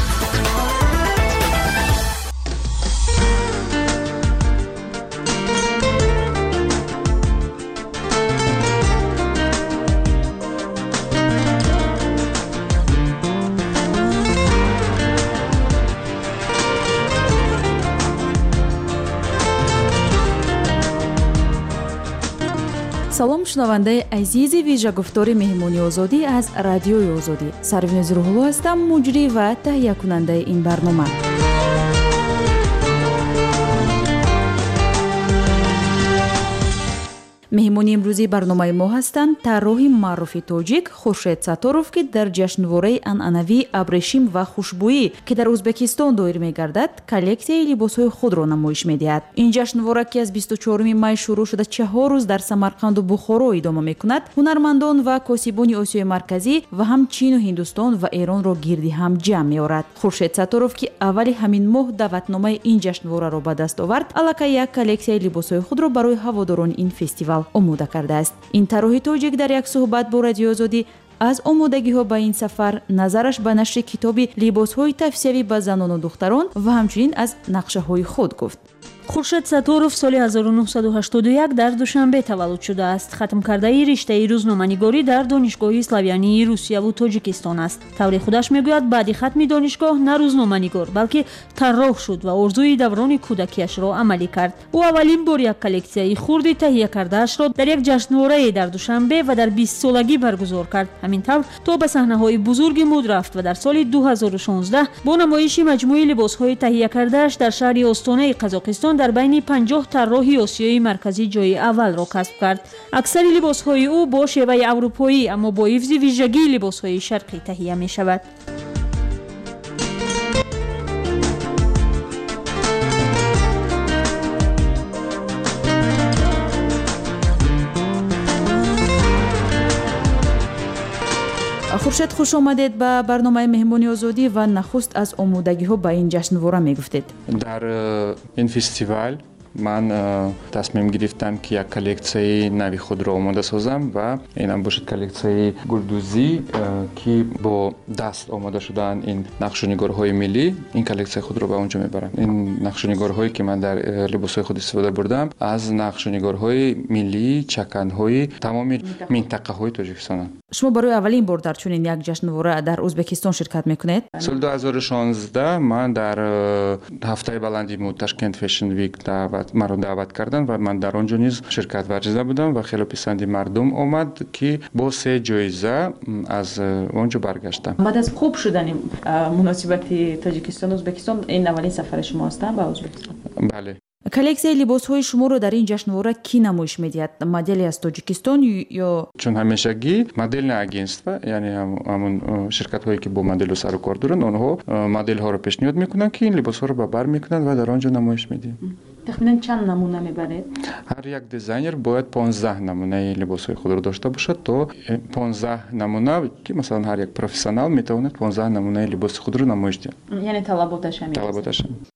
S20: салом шунавандаи азизи вижагуфтори меҳмони озодӣ аз радиои озодӣ сарвинози рӯҳулло ҳастам муҷрӣ ва таҳиякунандаи ин барнома меҳмони имрӯзии барномаи мо ҳастанд тарроҳи маъруфи тоҷик хуршед сатторов ки дар ҷашнвораи анъанавии абрешим ва хушбӯӣ ки дар ӯзбекистон доир мегардад коллексияи либосҳои худро намоиш медиҳад ин ҷашнвора ки аз 24 май шурӯъ шуда 4 рӯз дар самарқанду бухоро идома мекунад ҳунармандон ва косибони осиёи марказӣ ва ҳам чину ҳиндустон ва эронро гирди ҳам ҷамъ меорад хуршед сатторов ки аввали ҳамин моҳ даъватномаи ин ҷашнвораро ба даст овард аллакай як коллексияи либосҳои худро барои ҳаводорони ин фестивал омода кардааст ин тарроҳи тоҷик дар як суҳбат бо радиои озодӣ аз омодагиҳо ба ин сафар назараш ба нашри китоби либосҳои тавсиявӣ ба занону духтарон ва ҳамчунин аз нақшаҳои худ гуфт хуршед сатторов соли 1981 дар душанбе таваллуд шудааст хатмкардаи риштаи рӯзноманигорӣ дар донишгоҳи славянии русияву тоҷикистон аст таври худаш мегӯяд баъди хатми донишгоҳ на рӯзноманигор балки тарроҳ шуд ва орзуи даврони кӯдакиашро амалӣ кард ӯ аввалин бор як коллексияи хурди таҳия кардаашро дар як ҷашнворае дар душанбе ва дар 20-солагӣ баргузор кард ҳамин тавр то ба саҳнаҳои бузурги муд рафт ва дар соли 2016 бо намоиши маҷмӯи либосҳои таҳия кардааш дар шаҳри остонаи қазоқистон дар байни 50 тарроҳи осиёи марказӣ ҷойи аввалро касб кард аксари либосҳои ӯ бо шеваи аврупоӣ аммо бо ҳифзи вижагии либосҳои шарқӣ таҳия мешавад хуршед хуш омадед ба барномаи меҳмони озодӣ ва нахуст аз омодагиҳо ба ин ҷашнвора мегуфтед
S16: дар ин фестивал ман тасмим гирифтам ки як коллексияи нави худро омода созам ва инам бошад коллексияи гулдузӣ ки бо даст омода шудаанд ин нақшунигорҳои миллӣ ин коллексияи худро ба он ҷо мебарам ин нақшунигорҳое ки ман дар либосҳои худ истифода бурдам аз нақшунигорҳои миллии чаканҳои тамоми минтақаҳои тоҷикистонанд
S20: шумо барои аввалин бор дар чунин як ҷашнвора дар ӯзбекистон ширкат мекунед
S16: соли 2016 ман дар ҳафтаи баланди муд Tashkent Fashion Week маро даъват карданд ва ман дар он ҷо низ ширкат варзида будам ва хеле писанди мардум омад ки бо 3 ҷоиза аз он ҷо баргаштам
S20: баъд аз хуб шудани муносибати тоҷикистону ӯзбекистон ин аввалин сафари шумо астанд ба ӯзбекистон
S16: бале
S20: коллексияи либосҳои шуморо дар ин ҷашнвора кӣ намоиш медиҳад моделе аз тоҷикистон ё
S16: чун ҳамешагӣ моделное агентство яъне ҳамун ширкатҳое ки бо моделу сару кор доранд онҳо моделҳоро пешниҳод мекунанд ки ин либосҳоро ба бар мекунанд ва дар он ҷо намоиш медиҳанд
S20: тахминан чанд намуна мебаред
S16: ҳар як дизайнер бояд 15 намунаи либосҳои худро дошта бошад то 15 намуна ки масалан ҳар як профессионал метавонад 15 намунаи либоси худро намоиш диҳад
S20: яъне талаботаш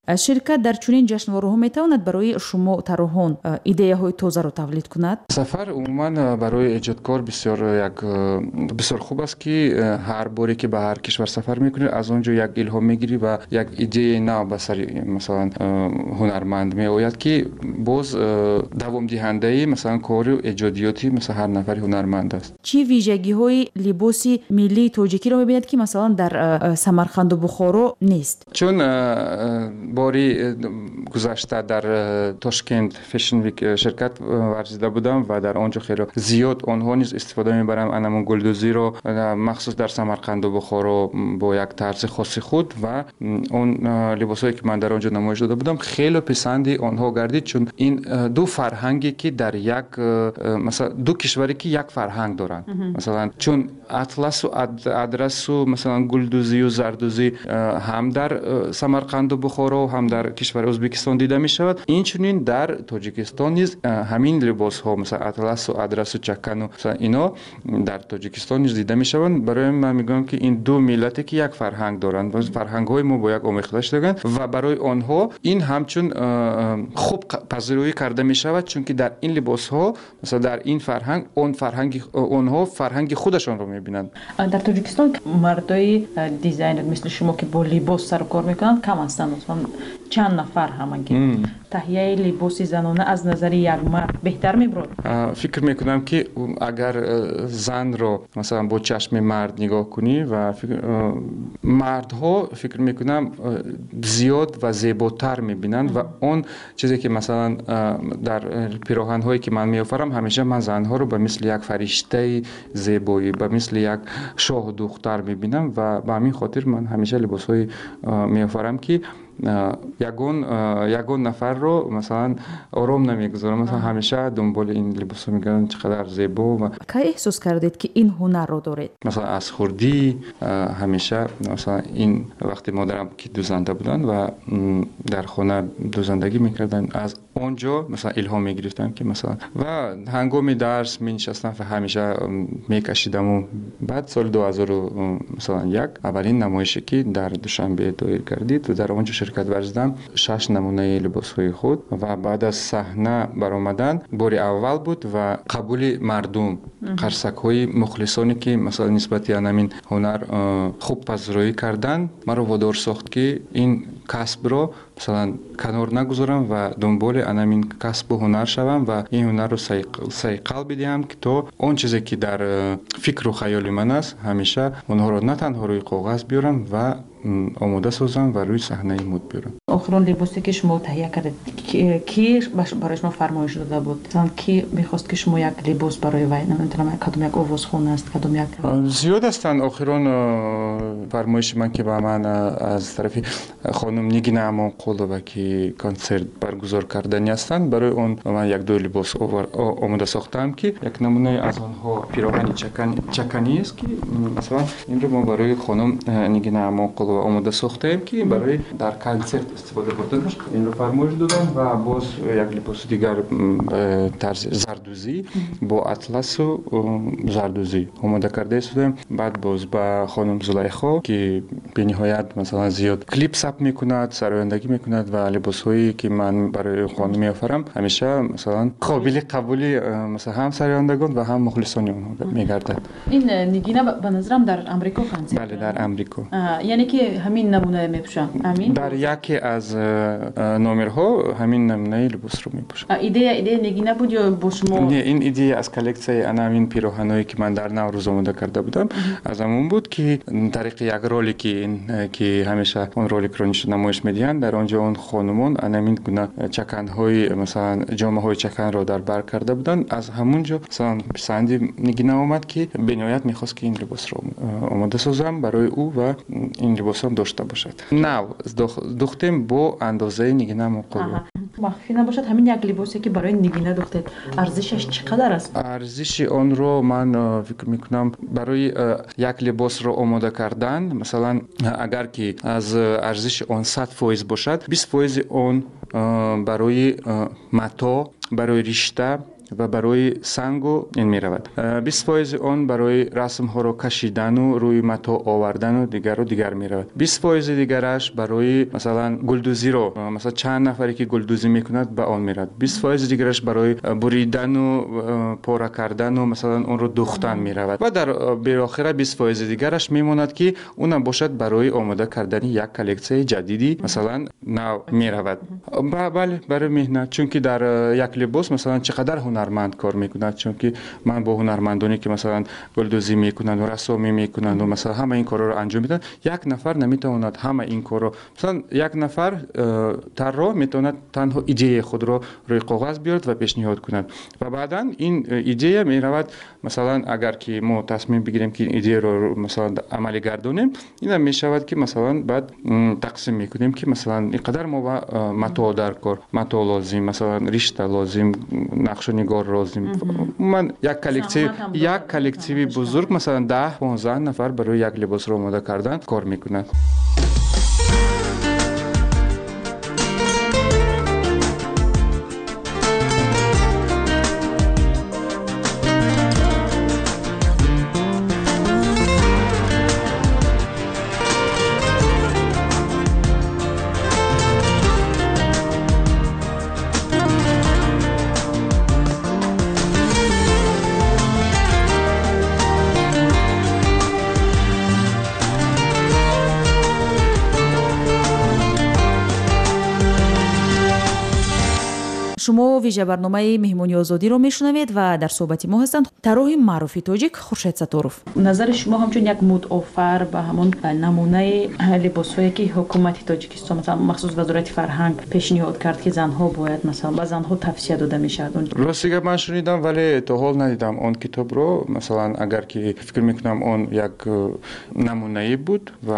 S20: ширкат дар чунин ҷашнвориҳо метавонад барои шумо тарҳон идеяҳои тозаро тавлид кунад?
S16: сафар умуман барои эҷодкор бисёр хуб аст ки ҳар боре ки ба ҳар кишвар сафар мекунӣ аз он ҷо як илҳом мегирӣ ва як идеяи нав ба сари масалан ҳунарманд меояд ки боз давомдиҳандаи масалан кори эҷодиёти масалан ҳар нафари ҳунарманд аст. чӣ
S20: вижагиҳои либоси миллии тоҷикиро мебинед ки масалан дар самарқанду бухоро нест?
S16: чун бори гузашта дар тошкент фэшн вик ширкат варзида будам ва дар он ҷо хело зиёд онҳо низ истифода мебаранд анамон гулдузиро махсус дар самарқанду бухоро бо як тарзи хоси худ ва он либосое ки ман дар он ҷо намоиш дода будам хело писанди онҳо гардид чун ин ду фарҳанге ки дар як масалан ду кишваре ки як фарҳанг доранд масалан чун атласу адрасу масалан гулдузию зардузӣ ҳам дар самарқанду бухоро ҳам дар кишвари ӯзбекистон дида мешавад инчунин дар тоҷикистон низ ҳамин либосҳо масалан атласу адрасу чакану ино дар тоҷикистон низ дида мешаванд. барои ман мегӯям ки ин ду миллате ки як фарҳанг доранд ва фарҳангҳои мо бо як омехта шудаганд ва барои онҳо ин ҳамчун хуб пазироӣ карда мешавад чунки дар ин либосҳо масалан дар ин фарҳанг онҳо фарҳанги худашонро мебинанд.
S20: дар тоҷикистон мардои дизайнер мисли шумо ки бо либос сару кор мекунанд кам ҳастанд. чанд нафар ҳаман ки таҳияи либоси занона аз назари як мард беҳтар мебурад?
S16: фикр мекунам ки агар занро масалан бо чашми мард нигоҳ кунӣ ва мардҳо фикр мекунам зиёд ва зеботар мебинанд ва он чизе ки масалан дар пироҳанҳое ки ман меофарам ҳамеша ман занҳоро ба мисли як фариштаи зебоӣ ба мисли як шоҳу духтар мебинам ва ба ҳамин хотир ман ҳамеша либосҳои меофарам ки ягон нафарро масалан ором намегузорам масалан ҳамеша дунболи ин либосҳо мегардам чӣ қадар зебо ва
S20: кай эҳсос кардед ки ин ҳунарро доред?
S16: масалан аз хурдӣ ҳамеша масалан ин вақти модарам ки дузанда буданд ва дар хона дузандагӣ мекарданд аз он ҷо масалан илҳом мегирифтам ки масалан ва ҳангоми дарс менишастам ва ҳамеша мекашидаму баъд соли 2001 аввалин намоише ки дар душанбе доир гардид ва дар он ҷо ширкат варзидам 6 намунаи либосҳои худ ва баъд аз саҳна баромадан бори аввал буд ва қабули мардум қарсакҳои мухлисоне ки масалан нисбати анамин ҳунар хуб пазироӣ карданд маро водор сохт ки ин касбро масалан канор нагузорам ва дунболи анамин касбу ҳунар шавам ва ин ҳунарро сайқал бидиҳам ки то он чизе ки дар фикру хаёли ман аст ҳамеша онҳоро на танҳо рӯи коғаз биёрам ва омода созам ва рӯи саҳнаи муд биёрам.
S20: охирон либосе ки шумо таҳия кардед ки барои шумо фармоиш дода буд? масалан ки мехост ки шумо як либос барои вай намедонам кадом як овозхон аст кадом як
S16: зиёд ҳастанд охирон фармоиши ман ки ба ман аз тарафи хонум Нигина Амонқулова ки консерт баргузор кардани ҳастанд барои он ман як-ду либос омода сохтаам ки як намунаи аз онҳо пироҳани чаканист ки масалан инро мо барои хонум Нигина Амонқулова омода сохтаем ки барои дар консерт истифода бурдан инро фармоиш додам ва боз як либоси дигар тарзи зардузӣ бо атласу зардузӣ омода карда истодем. баъд боз ба хонум Зулайхо ки бениҳоят масалан зиёд клип сабт мекунад сарояндагӣ мекунад ва либосҳое ки ман барои хонум меофарам ҳамеша масалан қобили қабули масалан ҳам сарояндагон ва ҳам мухлисони онҳо мегардад.
S20: ин Нигина ба назарам дар амрико консерт?
S16: бале дар амрико.
S20: яъне ки ҳамин намуна мепӯшанд? амин
S16: дар яке аз номерҳо ҳамин намунаи либосро мепӯшанд.
S20: идея Нигина буд ё бо шумо?
S16: не ин идея аз коллексияи анамин пироҳаное ки ман дар Наврӯз омода карда будам аз ҳамон буд ки тариқи як ролики ки ҳамеша он роликро намоиш медиҳанд дар он ҷо он хонумон анамин гуна чаканҳои масалан ҷомаҳои чаканро дар бар карда буданд аз ҳамон ҷо масалан писанди Нигина омад ки бениҳоят мехост ки ин либосро омода созам барои ӯ ва ин либосам дошта бошад. нав духтем бо андозаи Нигина Амонқулова.
S20: махфӣ набошад ҳамин як либосе ки барои Нигина духтед арзишаш чӣ қадар аст?
S16: арзиши онро ман фикр мекунам барои як либосро омода кардан масалан агар ки аз арзиши он 100% бошад 20% он барои мато барои ришта و برای سنگو این میرود. 20% آن برای رسم‌ها رو کشیدن و روی متا آوردن و دیگر میرود. 20% دیگرش برای مثلا گلدوزی رو، مثلا چند نفری که گلدوزی میکند به آن میرد. 20% دیگرش برای بریدن و پاره کردن و مثلا اون رو دوختن میرود و در بالاخره 20% دیگرش میموند که اونم باشد برای آماده کردن یک کلکسیون جدیدی مثلا نو میرود. بله برای مهنت، چون که در یک لباس مثلا چقدر هنرمند کار میکند، چون که من با هنرمندانی که مثلا گلدوزی میکنند و رسامی میکنند و مثلا همه این کارا رو انجام میدن، یک نفر نمیتواند همه این کارا، مثلا یک نفر طراح میتواند تنها ایده خود رو روی کاغذ بیارد و پیشنهاد کند و بعدا این ایده میرود مثلا اگر که ما تصمیم بگیریم که این ایده رو مثلا عملی گردونیم، این میشود که مثلا بعد تقسیم میکنیم که مثلا اینقدر ما متا در کار، متا لازم، مثلا رشته لازم، نقش و نگار لازم. من یک کلکتیوی بزرگ مثلا 10-15 نفر برای یک لباس رو آماده کردن کار میکنند.
S20: شما ویژه برنامه مهمانی آزادی رو میشنوید و در صحبت ما هستند طراح معروف تاجیک خورشید ستاروف. نظر شما همچون یک مدافر به همون نمونه لباسایی که حکومت تاجیکستان مثلا مخصوص وزارت فرهنگ پیشنهاد کرد که زنها باید مثلا به زنها توصیه داده میشد.
S16: راستی من شنیدم ولی تا حال ندیدم اون کتاب رو. مثلا اگر که فکر میکنم اون یک نمونه بود و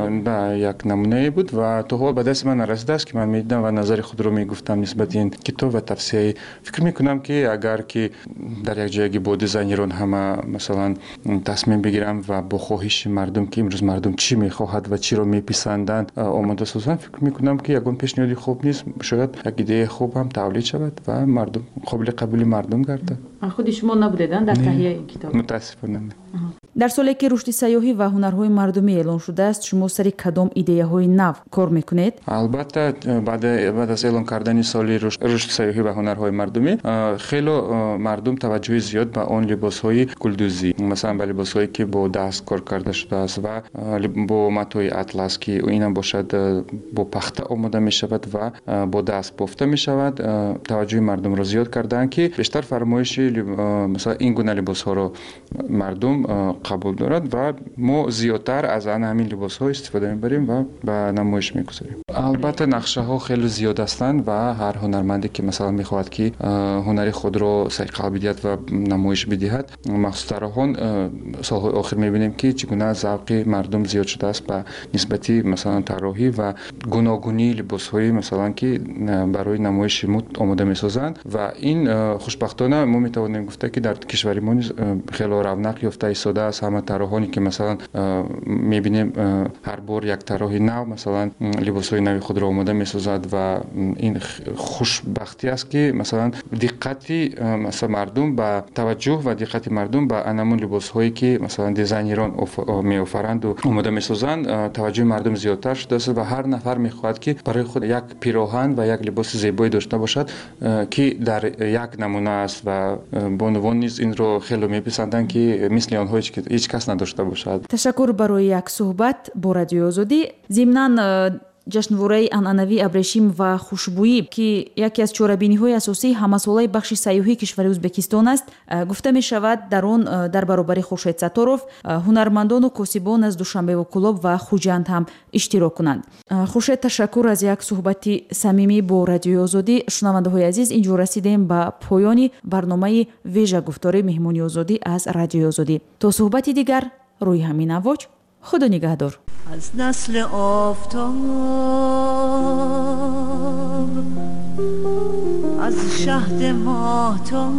S16: نه یک نمونه بود و تا حال به دست من نرسیده است که من میدیدم و نظر خود رو میگفتم نسبت این کتاب و توصیه. فکر میکنم که اگر که در یک جایی بود زنیران همه مثلا تصمیم بگیرم و با خواهش مردم که امروز مردم چی میخواهد و چی رو میپسندند آماده سازن، فکر میکنم که یگان پیشنهادی خوب نیست، شاید یک ایده خوب هم تولید شود و مردم قابل قبول مردم گردد.
S20: خود شما نبودیدن در تهیه این کتاب؟
S16: متاسفانه نه.
S20: در سالی که رشد سیاحی و هنرهای مردمی اعلان شده است، شما سری کدام ایده‌های نو کار میکنید؟
S16: البته بعد از اعلان کردن سالی رشد سیاحی و هنرهای مردمی، خیلی مردم توجه زیاد به اون لباس‌های گلدوزی، مثلا به لباس‌هایی که با دست کار کرده شده است و با متای اطلس که اینم باشد با پخته آماده می شود و با دست بافته می شود، توجه مردم را زیاد کردن که بیشتر فرمایش مثلا این گونه لباس‌ها رو مردم قبول دارد و ما زیادتر از همین لباس‌ها استفاده می‌بریم و به نمایش می‌گذاریم. البته نقشه‌ها خیلی زیاد هستند و هر هنرمندی که مثلا می‌خواهد که هنر خود را صحیح بدهد و نمایش بدهد، مخصوص در آن سال‌های آخر می‌بینیم که چگونه ذوق مردم زیاد شده است به نسبت مثلا طراحی و گوناگونی لباس‌های مثلا که برای نمایش آماده می‌سازند و این خوشبختانه ما می‌توانیم گفت که در کشور ما خیلی رونق یافته ایستاده است. همه طراحانی که مثلا می‌بینیم هر بار یک طراح نو مثلا لباس‌های نوی خود را آماده می‌سازد و این خوشبختی است که مثلا دقتی مثلا مردم با توجه و دقت مردم به انمون لباس‌هایی که مثلا دیزاینران می‌آفرند و آماده می‌سازند توجه مردم زیادتر شده است و هر نفر می‌خواهد که برای خود یک پیراهن و یک لباس زیبایی داشته باشد که در یک نمونه است و به عنوان نیز این رو خیلی می‌پسندند که مثل آنها هیچ کس نداشته باشد.
S20: تشکر برای یک صحبت با رادیو آزادی. ضمناً جشنواره انعنوی ابریشم و خوشبویی که یکی از چاره‌بینی‌های اساسی همسالای بخش سیاحی کشور ازبکستان است، گفته می شود در آن در برابر خورشید ستاروف هنرمندان و کاسبان از دوشنبه و کلاب و خوجند هم اشتراک کنند. خورشید تشکر از یک صحبت صمیمی با رادیو آزادی. شنونده‌های عزیز، اینجا رسیدیم به پایان برنامه ویژه گفتار مهمانی آزادی از رادیو آزادی. تا صحبتی دیگر روی همین امواج، خدا نگهدار.
S9: از نسل آفتاب، از شهد ماهتاب،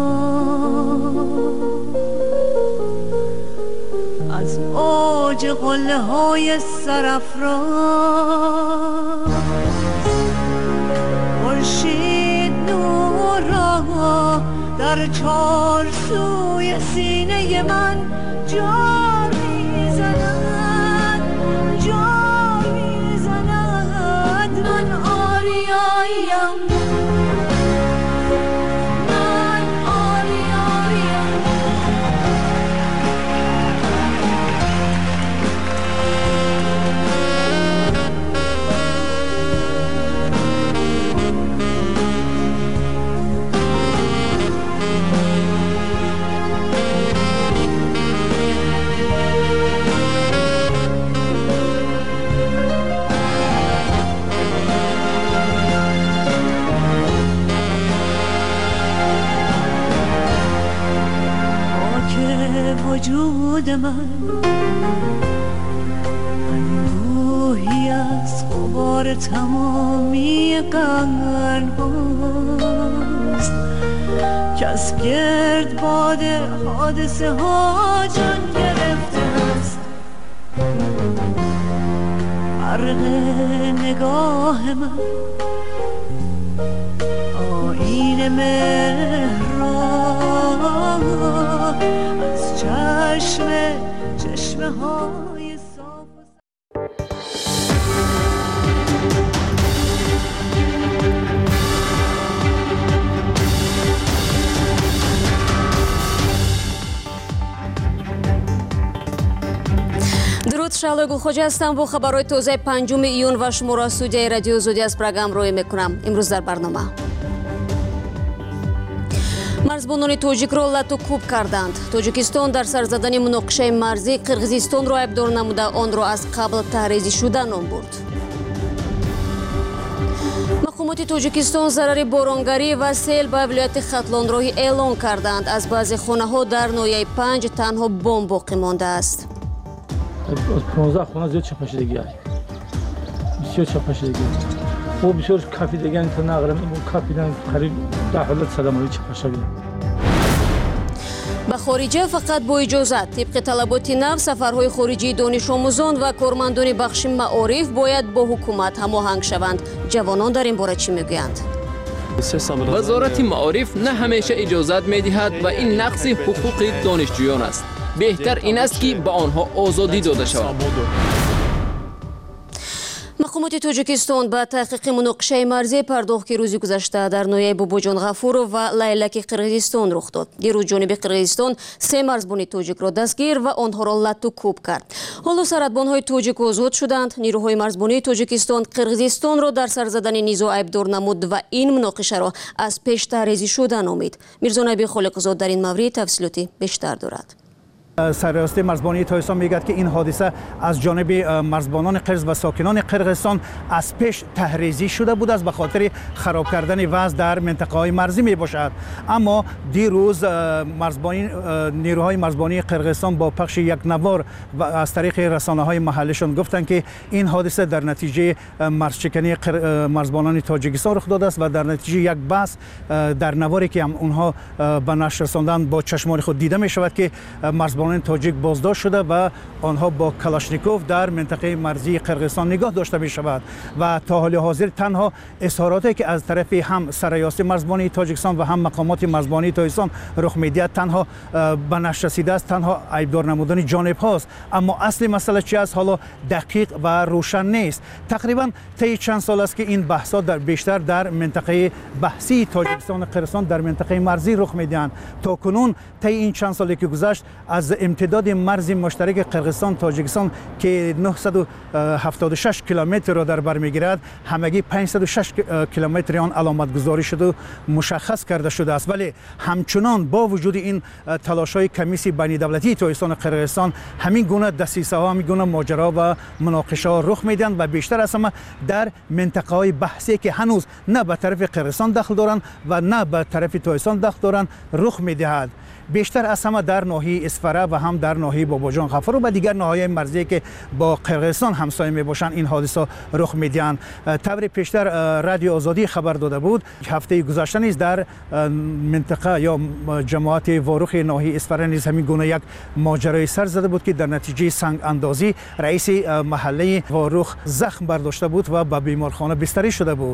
S9: از اوج قله های سرافراز، خورشید نور را در چار سوی سینه من جار میزند جار میزند من آریاییم من آریاییم وجود من انبوهی از غبار تمامی قرن هاست که از گرد باد حادثه ها جان گرفته است برق نگاه من آیین مهر از چشمه های صاف
S1: درود شعله گلخوجه هستم با خبرهای تازه 5 ایون و شما را استودیوی رادیو آزادی از پروگرام روی میکنم. امروز در برنامه مرزبانان توجیک را لطو کوب کردند. توجیکستان در سر زدن مناقشه مرزی قرغیزستان را عیبدار نموده آن را از قبل تحریزی شده نام برد. مقامات توجیکستان ضرر بارانگری و سیل به ولایت ختلانراهی اعلان کردند. از بعضی خانه ها در ناحیه 5 تنها بمب باقی مانده است.
S3: از 15 خانه زیاد چپاشیدگی است. بسیار چپاشیدگی. او بسیار کافیدگی تا نگرم این کافیدن قریب 10 حالت صدمه چپاشیدگی.
S1: به خارجه فقط با اجازت طبق طلبات نو سفرهای خارجی دانش آموزان و کارمندان بخش معارف باید با حکومت هماهنگ شوند. جوانان در این باره چی میگویند؟
S11: وزارت معارف نه همیشه اجازت میدهد و این نقض حقوق دانشجویان است. بهتر این است که به آنها آزادی داده شود.
S1: مقامات توجیکستان به تحقیق مناقشه مرزی پرداخت که روزی گذشته در ناحیه باباجان غفور و لیلک قرغیزستان رخ داد. دیروز جانب قرغیزستان 3 مرزبان توجیک را دستگیر و آنها را لطو کوب کرد. حالا سرحدبان‌های توجیک آزاد شدند. نیروهای مرزبانی توجیکستان قرغیزستان را در سر زدن نیزا عیبدار نمود و این مناقشه را از پیش تحریزی شده نامید. میرزا نبی خالقزاد در این مورد تفصیلاتی بیشتر دارد.
S4: سرریاست مرزبانی تایستان میگوید که این حادثه از جانب مرزبانان قرغیز و ساکنان قرغیزستان از پیش تحریزی شده بود است به خاطر خراب کردن وضع در منطقه های مرزی می باشد. اما دیروز نیروهای مرزبانی قرغیزستان با پخش یک نوار و از طریق رسانه های محلیشان گفتند که این حادثه در نتیجه مرزشکنی مرزبانان تاجیکستان رخ داده است و در نتیجه یک بحث در نواری که اونها به نشر رساندن با چشمان خود دیده می شود که مرزبانان تاجیک بازداشت شده و آنها با کلاشنیکوف در منطقه مرزی قرغیزستان نگاه داشته می شود و تا حال حاضر تنها اظهاراتی که از طرف هم سرریاست مرزبانی تاجیکستان و هم مقامات مرزبانی تاجیکستان رخ می‌دهد تنها به نشر رسیده است، تنها عیبدار نمودن جانب هاست. اما اصل مسئله چی است حالا دقیق و روشن نیست. تقریبا طی چند سال است که این بحث‌ها بیشتر در منطقه بحثی تاجیکستان و قرغیزستان در منطقه مرزی رخ می‌دهند. تا کنون طی این چند سالی که گذشت از امتداد مرز مشترک قرغیزستان تاجیکستان که 976 کیلومتر را در بر میگیرد همگی 506 کیلومتر آن علامت گذاری شده و مشخص کرده شده است. ولی همچنان با وجود این تلاش‌های کمیسیون بین دولتی تاجیکستان و قرغیزستان همین گونه دسیسه‌ها، همین گونه ماجرا و مناقشه‌ها رخ میدن و بیشتر از همه در منطقه‌های بحثی که هنوز نه به طرف قرغیزستان دخل دارند و نه به طرف تاجیکستان دخل دارند رخ میدهد. بیشتر از همه در ناحیه اسفره و هم در ناحیه باباجان غفور و دیگر ناحیه مرزی که با قرغیزستان همسایه میباشند این حادثه رخ میدهند. طور پیشتر رادیو آزادی خبر داده بود هفته گذشته نیز در منطقه یا جماعت واروخ ناحیه اسفره نیز همین گونه یک ماجرای سر زده بود که در نتیجه سنگ اندازی رئیس محله واروخ زخم برداشته بود و به بیمارخانه بستری شده بود.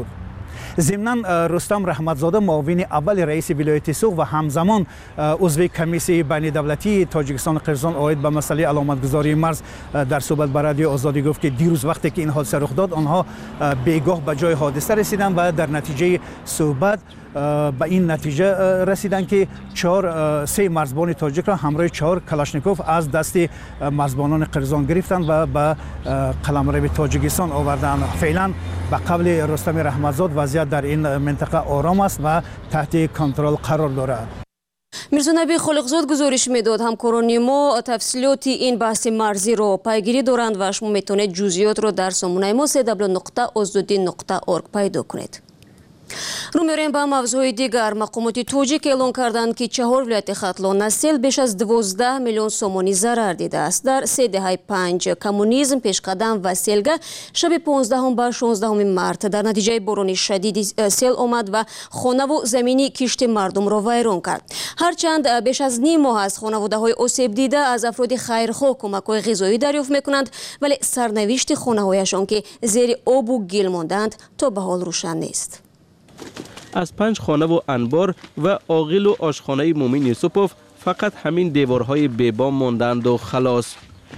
S4: ضمناً رستم رحمتزاده معاون اول رئیس ولایت سوخت و همزمان عضو کمیسیون بین دولتی تاجیکستان و قرغیزستان عاید به مسئله علامتگذاری مرز در صحبت با رادیو آزادی گفت که دیروز وقتی که این حادثه رخ داد آنها بیگاه به جای حادثه رسیدند و در نتیجه صحبت به این نتیجه رسیدند که 3 مرزبان تاجیک را همراه 4 کلاشنیکوف از دست مرزبانان قرغیزستان گرفتند و به قلمرو تاجیکستان آوردند. فعلا به قول رستم رحمتزاده وضعیت در این منطقه آرام است و تحت کنترل قرار دارد.
S1: мирзонаби холиқзод гузориш медод ҳамкорони мо тафсилоти ин баҳси марзиро пайгирӣ доранд ва шумо метавонед ҷузъиётро дар сомонаи мо www.ozdudi.org пайдо кунед. рӯ меорем ба мавзӯи дигар. мақомоти тоҷик эълон карданд ки 4 вилояти хатлон аз сел беш аз 12 миллион сомонӣ зарар дидааст. дар 3.5 коммунизм пешқадам ва селга шаби 15 ба 16 март дар натиҷаи борони шадиди сел омад ва хонаву замини кишти мардумро вайрон кард. ҳарчанд беш аз ним моҳ аст хонаводаҳои осебдида аз афроди хайрхоҳ кӯмакҳои ғизоӣ дарёфт мекунанд, вале сарнавишти хонаҳояшон ки зери обу гил мондаанд то ба ҳол рӯшан нест.
S5: از 5 خانه و انبار و آغیل و آشخانه مومین یوسپوف فقط همین دیوارهای بیبام ماندند و خلاص.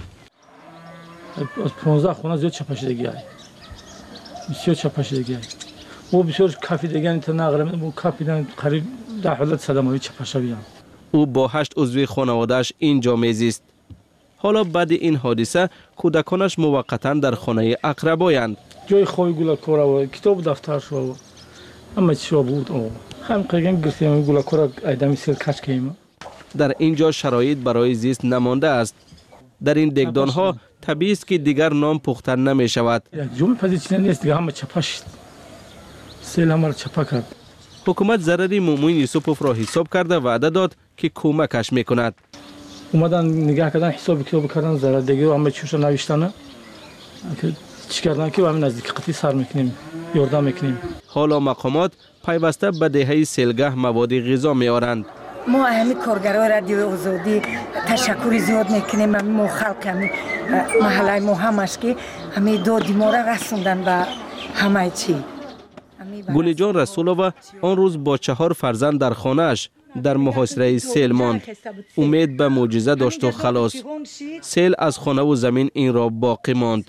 S3: از 15 خانه زیاد چپاشیدگی هست. بسیار چپاشیدگی هست. و بسیار کافی دیگه تا نقرم و کافی قریب 10 حالت صدمه‌ای چپاشیدگی.
S5: او با 8 عضو خانواده‌اش اینجا میزیست. حالا بعد این حادثه کودکانش موقتا در خانه اقربایند.
S3: جای خوی گلکورا و کتاب دفترش و اما چی بود هم قیگن گرفتیم گلکورا ایدامی سیل کش کیم.
S5: در اینجا شرایط برای زیست نمانده است. در این دگدان ها طبیعی است که دیگر نان پختن نمی شود.
S3: جمعه پذیرچی نیست دیگه همه چپاش سیل همه چپا کرد.
S5: حکومت ضرری مومین یوسپوف را حساب کرده و وعده داد که کمکش میکند.
S3: اومدن نگاه کردن حساب کتاب کردن ضرر دیگه همه چیشو نوشتن که چی کردن که همین نزدیک قطعی سر میکنیم یاردم میکنیم.
S5: حالا مقامات پیوسته به دهه سیلگاه مواد غذا میارند.
S12: ما همین کارگرای رادیو آزادی تشکر زیاد میکنیم. ما خلق همین محله ما همش که همین دادی ما را رسوندن به همه چی.
S5: گل جان رسولووا آن روز با 4 فرزند در خانه‌اش در محاصره سیل ماند. امید به معجزه داشت و خلاص. سیل از خانه و زمین این را باقی ماند.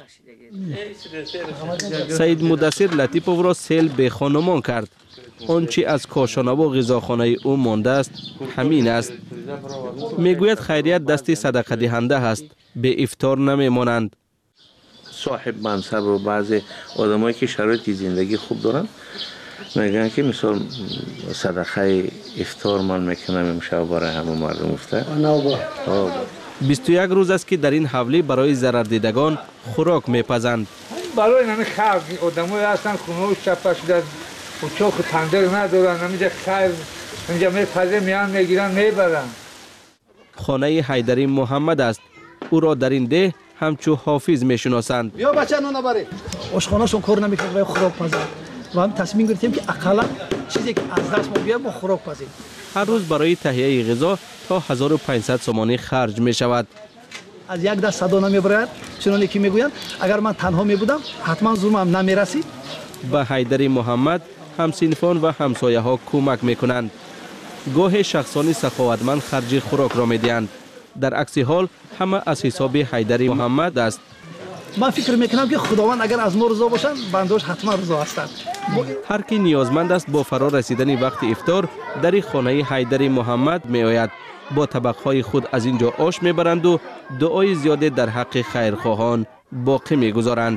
S5: سید مدثر لطیپوف را سیل به خانمان کرد. آنچه از کاشانه و غذاخانه او مانده است همین است. میگوید خیریت دست صدقه دهنده است، به افطار نمیمانند.
S15: صاحب منصب و بعضی آدمایی که شرایط زندگی خوب دارن میگن که مثلا صدقه افطار من میکنم امشب برای همه مردم افطار.
S5: 21 روز است که در این حوله برای ضرر دیدگان خوراک میپزند.
S17: برای همه خلق آدمایی هستن خونه و چپا شده و چاق تندر ندارن، همینجا خیر اینجا میپزه میان میگیرن میبرن.
S5: خانه حیدری محمد است. او را در این ده همچو حافظ میشناسند.
S4: بیا بچه نون بری. آشخانه‌شون کار نمیکنه برای خوراک پزند. و هم تصمیم گرفتیم که اقلا چیزی که از دست ما بیاد با خوراک پزیم.
S5: هر روز برای تهیه غذا تا 1500 سومانی خرج می شود.
S4: از یک دست صدا نمیبرد، چنانه که میگویند اگر من تنها می بودم حتما زورم نمیرسید.
S5: به حیدری محمد همسینفان و همسایه ها کمک میکنند. گاه شخصانی سخاوتمند خرج خوراک را میدهند. در عکس حال همه از حساب حیدری محمد است.
S4: من فکر میکنم که خداوند اگر از ما رضا باشند بنده‌اش حتما رضا هستند.
S5: هر کی نیازمند است با فرا رسیدن وقت افطار در خانه حیدری محمد می آید. با طبقهای خود از اینجا آش میبرند و دعای زیاده در حق خیرخواهان باقی میگذارند.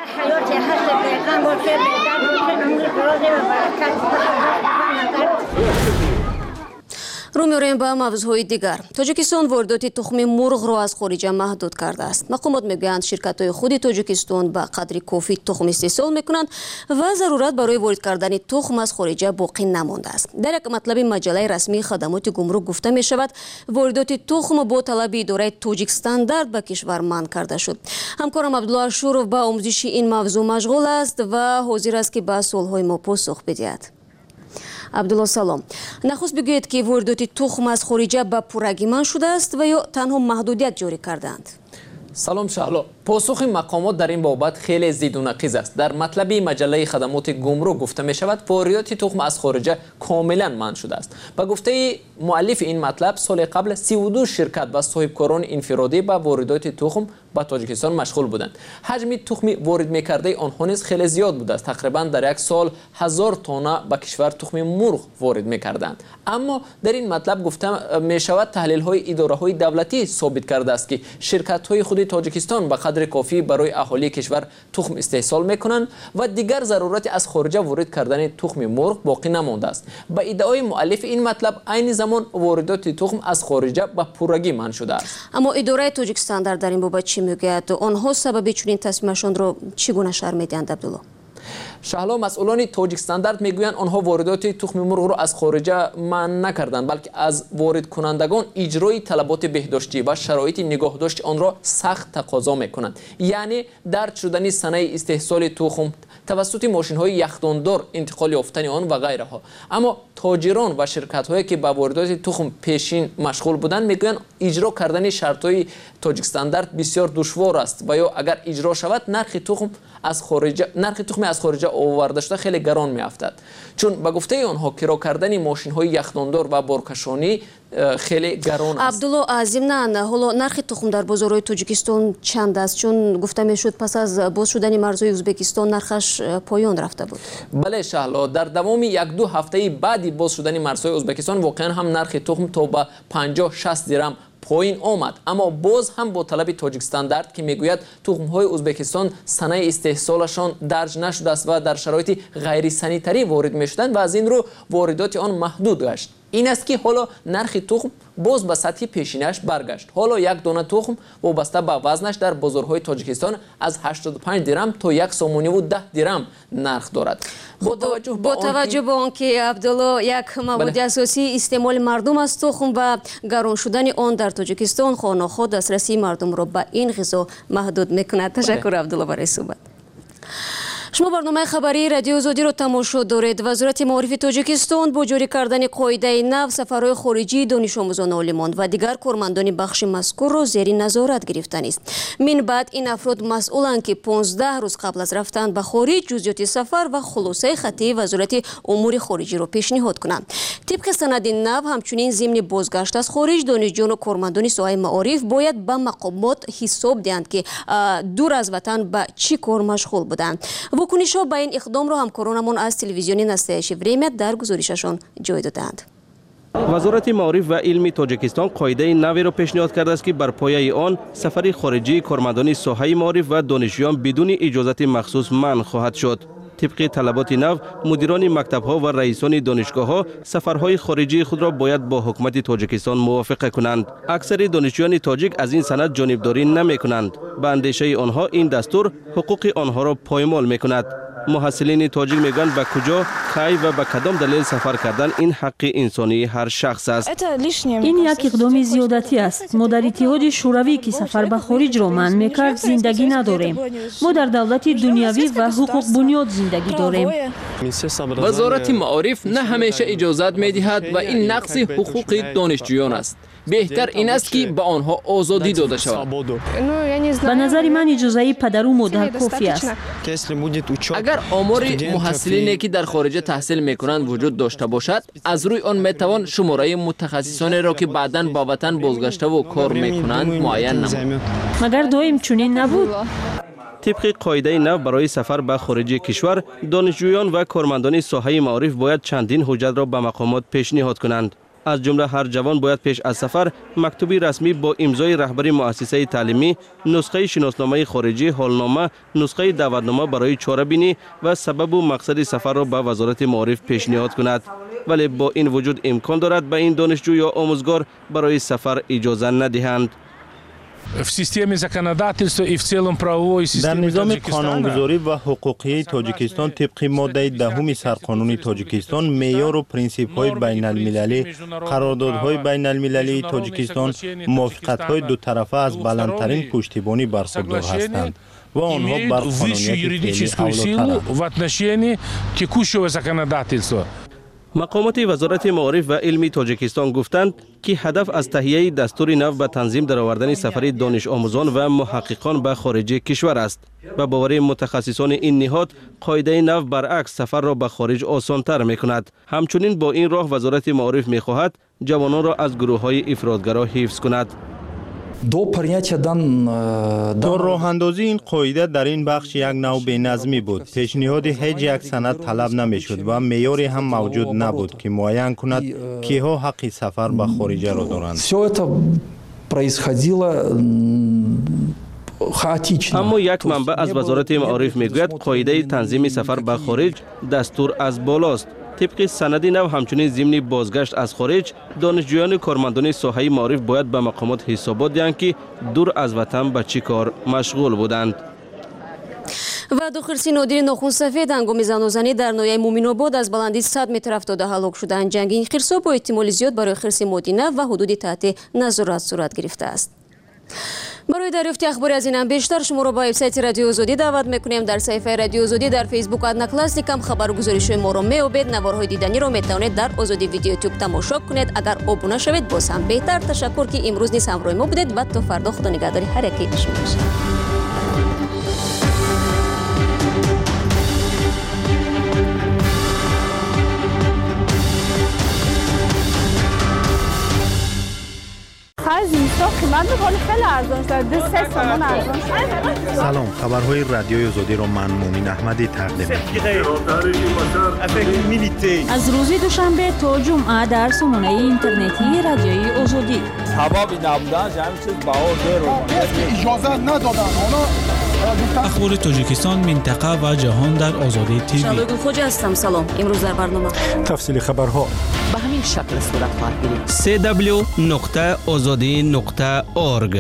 S1: رو می‌آوریم به موضوعهای دیگر. تاجیکستان واردات تخم مرغ را از خارج محدود کرده است. مقامات میگویند شرکت‌های خود تاجیکستان به قدر کافی تخم استحصال میکنند و ضرورت برای وارد کردن تخم از خارج باقی نمانده است. در یک مطلب مجله رسمی خدمات گمرک گفته می شود واردات تخم با طلب اداره تاجیک استاندارد به کشور منع کرده شد. همکارم عبدالله شورف با آموزش این موضوع مشغول است و حاضر است که به سوال‌های ما پاسخ بدهد. عبدالله سلام. نخست بگویید که واردات تخم از خارج به پورگی منع شده است و یا تنها محدودیت جاری کردند؟
S24: سلام شهلا.
S11: پاسخ مقامات در این بابت خیلی زید و نقیض است. در مطلب مجله خدمات گمرک گفته می شود واردات تخم از خارج کاملا منع شده است. با گفته مؤلف این مطلب سال قبل 32 شرکت و صاحبکاران انفرادی به واردات تخم به تاجیکستان مشغول بودند. حجم تخم وارد می‌کرده آنها نیز خیلی زیاد بوده است. تقریبا در یک سال 1000 تن به کشور تخم مرغ وارد می‌کردند. اما در این مطلب گفته می شود تحلیل‌های اداره‌های دولتی ثابت کرده است که شرکت‌های خود تاجیکستان به قدر کافی برای اهالی کشور تخم استحصال می‌کنند و دیگر ضرورت از خارج وارد کردن تخم مرغ باقی نمانده است. به ادعای مؤلف این مطلب عین زمان واردات تخم از خارج به پورگی منع شده است.
S1: اما اداره تاجیکستان در این بابت چی میگوید؟ آنها سبب چنین تصمیمشان را چگونه شرح میدهند عبدالله؟
S11: شهلا مسئولان تاجیکستان میگویند آنها واردات تخم مرغ را از خارج منع نکردند بلکه از وارد کنندگان اجرای طلبات بهداشتی و شرایط نگهداشت آن را سخت تقاضا میکنند. یعنی درد شدن صنایع استحصال تخم توسط ماشین‌های یخداندار انتقال یافتن آن و غیره ها. اما تاجران و شرکت‌هایی که به واردات تخم پیشین مشغول بودند میگویند اجرا کردن شرط‌های تاجیکستان بسیار دشوار است و یا اگر اجرا شود نرخ تخم از خارج آورده شده خیلی گران میافتد. چون به گفته آنها کرا کردن ماشین‌های یخداندار و بارکشانی خیلی گران است.
S1: عبدالله ضمناً حالا نرخ تخم در بازارهای تاجیکستان چند است؟ چون گفته میشد پس از باز شدن مرزهای ازبکستان نرخش پایان رفته بود.
S11: بله شهلا، در دوام 1-2 هفته بعدی باز شدن مرزهای ازبکستان واقعا هم نرخ تخم تا به 50-60 درم پایین آمد. اما باز هم با طلب تاجیکستان که میگوید تخم‌های ازبکستان صنایع استحصالشان درج نشده است و در شرایط غیر سنیتری وارد میشدند و از این رو واردات آن محدود گشت. این است که حالا نرخ تخم باز به سطح پیشینش برگشت. حالا یک دانه تخم وابسته به وزنش در بازارهای تاجیکستان از 85 درم تا 1 سومانی و 10 درم نرخ دارد.
S1: با توجه به آنکه عبدالله یک مواد اساسی استعمال مردم است تخم و گران شدن آن در تاجیکستان خانه‌ها دسترسی مردم را به این غذا محدود میکند. تشکر عبدالله برای صحبت. شما برنامه خبری رادیو آزادی را تماشا دارید. وزارت معارف تاجیکستان با جاری کردن قاعده نو سفرهای خارجی دانش آموزان عالمان و دیگر کارمندان بخش مذکور را زیر نظارت گرفتن است. من بعد این افراد مسئولند که 15 روز قبل از رفتن به خارج جزئیات سفر و خلاصه خطی وزارت امور خارجه را پیشنهاد کنند. طبق سند نو همچنین ضمن بازگشت از خارج دانشجویان و کارمندان ساحه معارف باید به مقامات حساب دهند که دور از وطن به چی کار مشغول بودند. واکنش‌ها به این اقدام را همکارانمان از تلویزیون نستایش وریمت در گزارششان جای دادند.
S5: وزارت معارف و علم تاجیکستان قاعده نوی را پیشنهاد کرده است که بر پایه آن سفر خارجی کارمندان ساحه معارف و دانشجویان بدون اجازت مخصوص منع خواهد شد. طبق طلبات نو مدیران مکتب‌ها و رئیسان دانشگاه‌ها سفرهای خارجی خود را باید با حکومت تاجیکستان موافقه کنند. اکثر دانشجویان تاجیک از این سند جانبداری نمی‌کنند. به اندیشه آنها این دستور حقوق آنها را پایمال می‌کند. محصلین تاجیک میگویند به کجا، کی و به کدام دلیل سفر کردن این حق انسانی هر شخص است.
S13: این یک اقدام زیادتی است. ما در اتحاد شوروی که سفر به خارج را منع میکرد زندگی نداریم. ما در دولت دنیوی و حقوق بنیاد زندگی داریم.
S11: وزارت معارف نه همیشه اجازت میدهد و این نقص حقوق دانشجویان است. بهتر این است که به آنها آزادی داده شود.
S13: به نظر من اجازه پدر و مادر کافی است.
S11: اگر آمار محصلینی که در خارج تحصیل میکنند وجود داشته باشد، از روی آن میتوان شماره متخصصانی را که بعداً به وطن بازگشته و کار میکنند معین نمود.
S13: مگر دائم چنین نبود؟
S5: طبق قاعده نو برای سفر به خارج کشور دانشجویان و کارمندان ساحه معارف باید چندین حجت را به مقامات پیشنهاد کنند. از جمله هر جوان باید پیش از سفر مکتوبی رسمی با امضای رهبر مؤسسه تعلیمی، نسخه شناسنامه خارجی، حالنامه، نسخه دعوتنامه برای چاره‌بینی و سبب و مقصد سفر را به وزارت معارف پیشنهاد کند. ولی با این وجود امکان دارد به این دانشجو یا آموزگار برای سفر اجازه ندهند.
S10: در نظام قانونگذاری و حقوقی تاجیکستان طبق ماده 10 سرقانون تاجیکستان معیار و پرینسیپ‌های بین المللی، قراردادهای بین المللی تاجیکستان، موافقت‌های دو طرفه از بلندترین پشتیبانی برخوردار هستند و آنها بر قانونیت فعلی اولوترند.
S5: مقامات وزارت معارف و علم تاجیکستان گفتند که هدف از تهیه دستور نو به تنظیم درآوردن سفر دانش آموزان و محققان به خارج کشور است و باور متخصصان این نهاد قاعده نو برعکس سفر را به خارج آسان‌تر می‌کند. همچنین با این راه وزارت معارف می‌خواهد جوانان را از گروه‌های افراطگرا حفظ کند.
S10: با راه اندازی این قاعده در این بخش یک نوع بی‌نظمی بود. پیشنهاد هیچ یک سند طلب نمی‌شد و معیاری هم موجود نبود که معین کند کیها حق سفر به خارج را دارند.
S5: اما یک منبع از وزارت معارف میگوید قاعده تنظیم سفر به خارج دستور از بالاست. طبق سند نو همچنین ضمن بازگشت از خارج دانشجویان کارمندان ساحه معارف باید به مقامات حسابات دهند که دور از وطن به چی کار مشغول بودند.
S1: و دو خرسی نادری ناخن سفید هنگام زنوزنی در ناحیه مومن‌آباد از بلندی 100 متر افتاده هلاک شدند. جنگ این خرس‌ها با احتمال زیاد برای خرس مدینه و حدود تحت نظارت صورت گرفته است. برای دریافت اخباری از این هم بیشتر شما را با وبسایت رادیو آزادی دعوت میکنیم. در صفحه رادیو آزادی در فیسبوک ادنا کلاسیک هم خبرگزاری‌های ما را می‌یابید. نوارهای دیدنی را میتوانید در آزادی ویدیو یوتیوب تماشا کنید. اگر ابونه شوید باز هم بهتر. تشکر که امروز نیز همراه ما بودید و تا فردا خدا نگهداری هر یکی شما باشید.
S10: سلام، خبرهای رادیوی آزادی را من مومن احمدی تقدیم می‌کنم.
S13: از روز دوشنبه تا جمعه در سامانه اینترنتی رادیوی آزادی.
S14: اخبار تاجیکستان، منطقه و جهان در آزادی تیوی.
S1: شادگل خوج هستم. سلام. امروز در برنامه
S14: تفصیل خبرها
S11: به همین شکل صورت خواهد گرفت.
S14: www.azadi.org.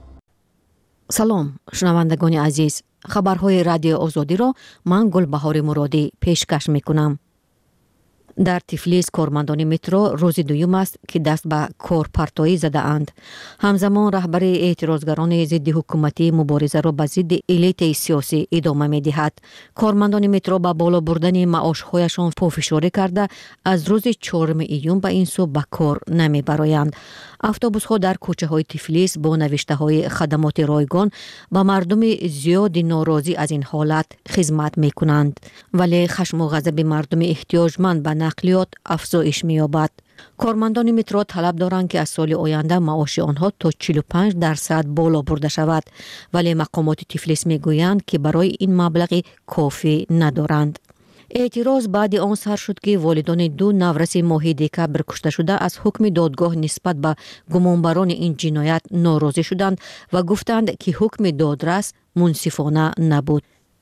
S19: سلام شنوندگان عزیز، خبرهای رادیو آزادی را من گلبهار مرادی پیشکش میکنم. در تفلیس کارمندان مترو روز دوم است که دست به کارپرتایی زده اند. همزمان رهبر اعتراضگران ضد حکومتی مبارزه را به ضد الیت سیاسی ادامه می دهد. کارمندان مترو با بالا بردن معاشهایشان پافشاری کرده از روز 4 ایون به این سو به کار نمی برایند. اتوبوس ها در کوچه های تفلیس با نوشته های خدمات رایگان با مردم زیاد ناراضی از این حالت خدمت می کنند، ولی خشم و غضب مردم احتیاجمند به نقلیات افزایش می یابد. کارمندان مترو طلب دارند که از سال آینده معاش آنها تا 45% بالا برده شود، ولی مقامات تفلیس می گویند که برای این مبلغ کافی ندارند. اعتراض بعد آن سر شد که والدان دو نورس ماه دکبر کشته شده از حکم دادگاه نسبت به گمانبران این جنایت ناراضی شدند و گفتند که حکم دادرس منصفانه نبود.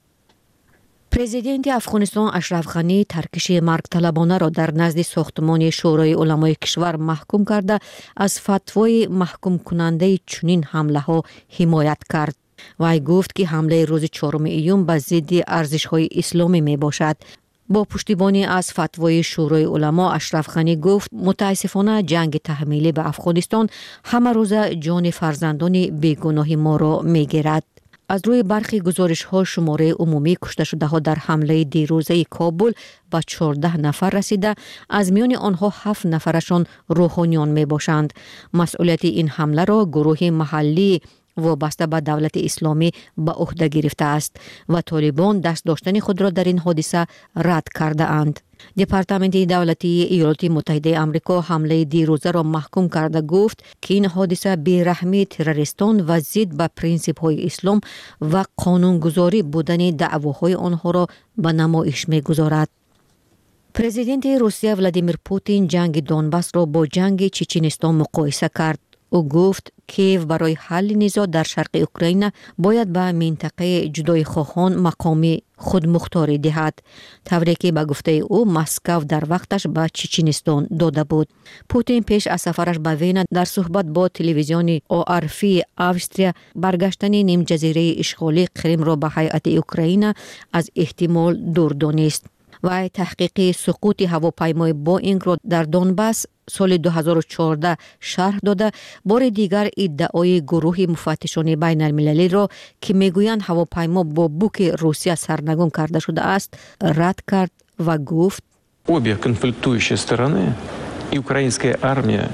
S19: پرزیدنت افغانستان اشرف غنی ترکش مرگ طلبانه را در نزد ساختمان شورای علمای کشور محکوم کرده از فتوای محکوم کننده چنین حمله ها حمایت کرد. وی گفت که حمله روز 4 ایون به ضد ارزش‌های اسلامی می باشد. با پشتیبانی از فتوای شورای علما اشرف غنی گفت متاسفانه جنگ تحمیلی به افغانستان همه روز جان فرزندان بیگناه ما را می گیرد. از روی برخی گزارش ها شماره عمومی کشته شده ها در حمله دیروزه کابل به 14 نفر رسیده، از میان آنها 7 نفرشان روحانیان می باشند. مسئولیت این حمله را گروه محلی وابسته به دولت اسلامی به عهده گرفته است و طالبان دست داشتن خود را در این حادثه رد کرده اند. دپارتمنت دولتی ایالات متحده آمریکا حمله دیروزه را محکوم کرده گفت که این حادثه بی‌رحمی تروریستان و ضد به پرینسیپ های اسلام و قانونگذاری بودن دعواهای آنها را به نمایش می‌گذارد. پرزیدنت روسیه ولادیمیر پوتین جنگ دونباس را با جنگ چچنستان مقایسه کرد. او گفت کیف برای حل نزاع در شرق اوکراین باید به منطقه جدای خواهان مقام خودمختاری دهد، طوری که به گفته او مسکو در وقتش به چچنستان داده بود. پوتین پیش از سفرش به وین در صحبت با تلویزیون آرفی اوستریا برگشتن نیم جزیره اشغالی کریم را به هیئت اوکراین از احتمال دور دانست. و تحقیق سقوط هواپیمای بوئینگ را در دونباس سال 2014 شرح داده بار دیگر ادعای گروه مفتشان بین المللی را که میگویند هواپیما با بوک روسیه سرنگون کرده شده است رد کرد و گفت
S21: Обе конфликтующие стороны, и украинская армия,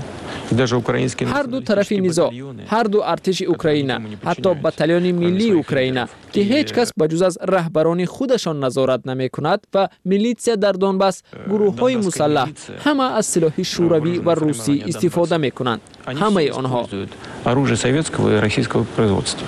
S11: هر دو طرف نزاع، هر دو ارتش اوکراین، حتی بتالون ملی اوکراین که هیچ کس بجز از رهبران خودشان نظارت نمی کند و میلیتسیا در دونباس، گروه های مسلح همه از سلاح شوروی و روسی استفاده می کنند. همه آنها
S21: оружие советского и российского производства.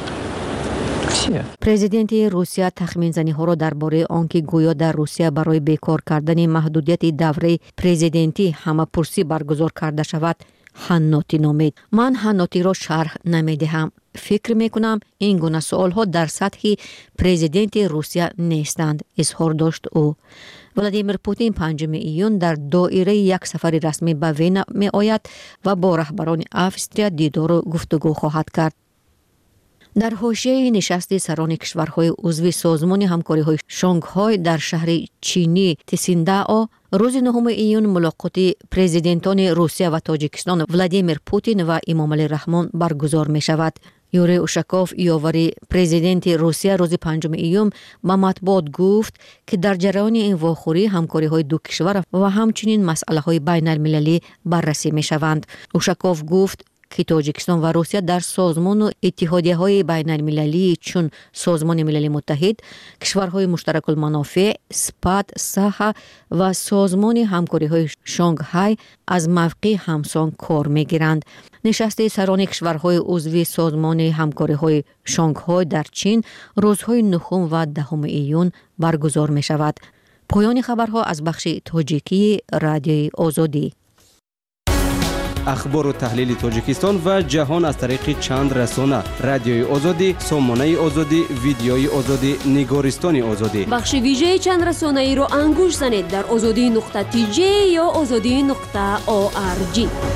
S19: президент روسیه تخمین زنی ها را درباره آنکه گویا در روسیه برای بیکار کردن محدودیت دوره پرزیدنتی همه پرسی برگزار کرده شود حناتی نامید. من حناتی را شرح نمیدهم. فکر میکنم این گونه سوال ها در سطح پرزیدنت روسیه نیستند، اظهار داشت او. ولادیمیر پوتین 5 ایون در دایره یک سفر رسمی به وین می آید و با رهبران افسریا دیدار و گفتگو خواهد کرد. در حاشیه نشست سران کشورهای عضو سازمان همکاری‌های شانگهای در شهر چینی تسینداو روز 9 ایون ملاقات پرزیدنتان روسیه و تاجیکستان ولادیمیر پوتین و امامعلی رحمان برگزار می شود. یوری اوشاکوف یاوری پرزیدنت روسیه روز 5 ایون به مطبوعات گفت که در جریان این واخوری همکاری‌های دو کشور و همچنین مسائل‌های بین المللی بررسی می شوند. اوشاکوف گفت که تاجیکستان و روسیه در سازمان و اتحادیه‌های بین المللی چون سازمان ملل متحد، کشورهای مشترک المنافع، سپاد، ساحه و سازمان همکاری‌های شانگهای از موقع همسان کار می‌گیرند. نشست سران کشورهای عضو سازمان همکاری‌های شانگهای در چین روزهای 9 و 10 ایون برگزار می‌شود. پایان خبرها از بخش تاجیکی رادیوی آزادی.
S5: اخبار و تحلیل تاجیکستان و جهان از طریق چند رسانه: رادیوی آزادی، سامانه آزادی، ویدیوی آزادی، نگارستان آزادی.
S1: بخش ویژه چند رسانه ای رو انگوش زنید در azadi.tj یا azadi.org.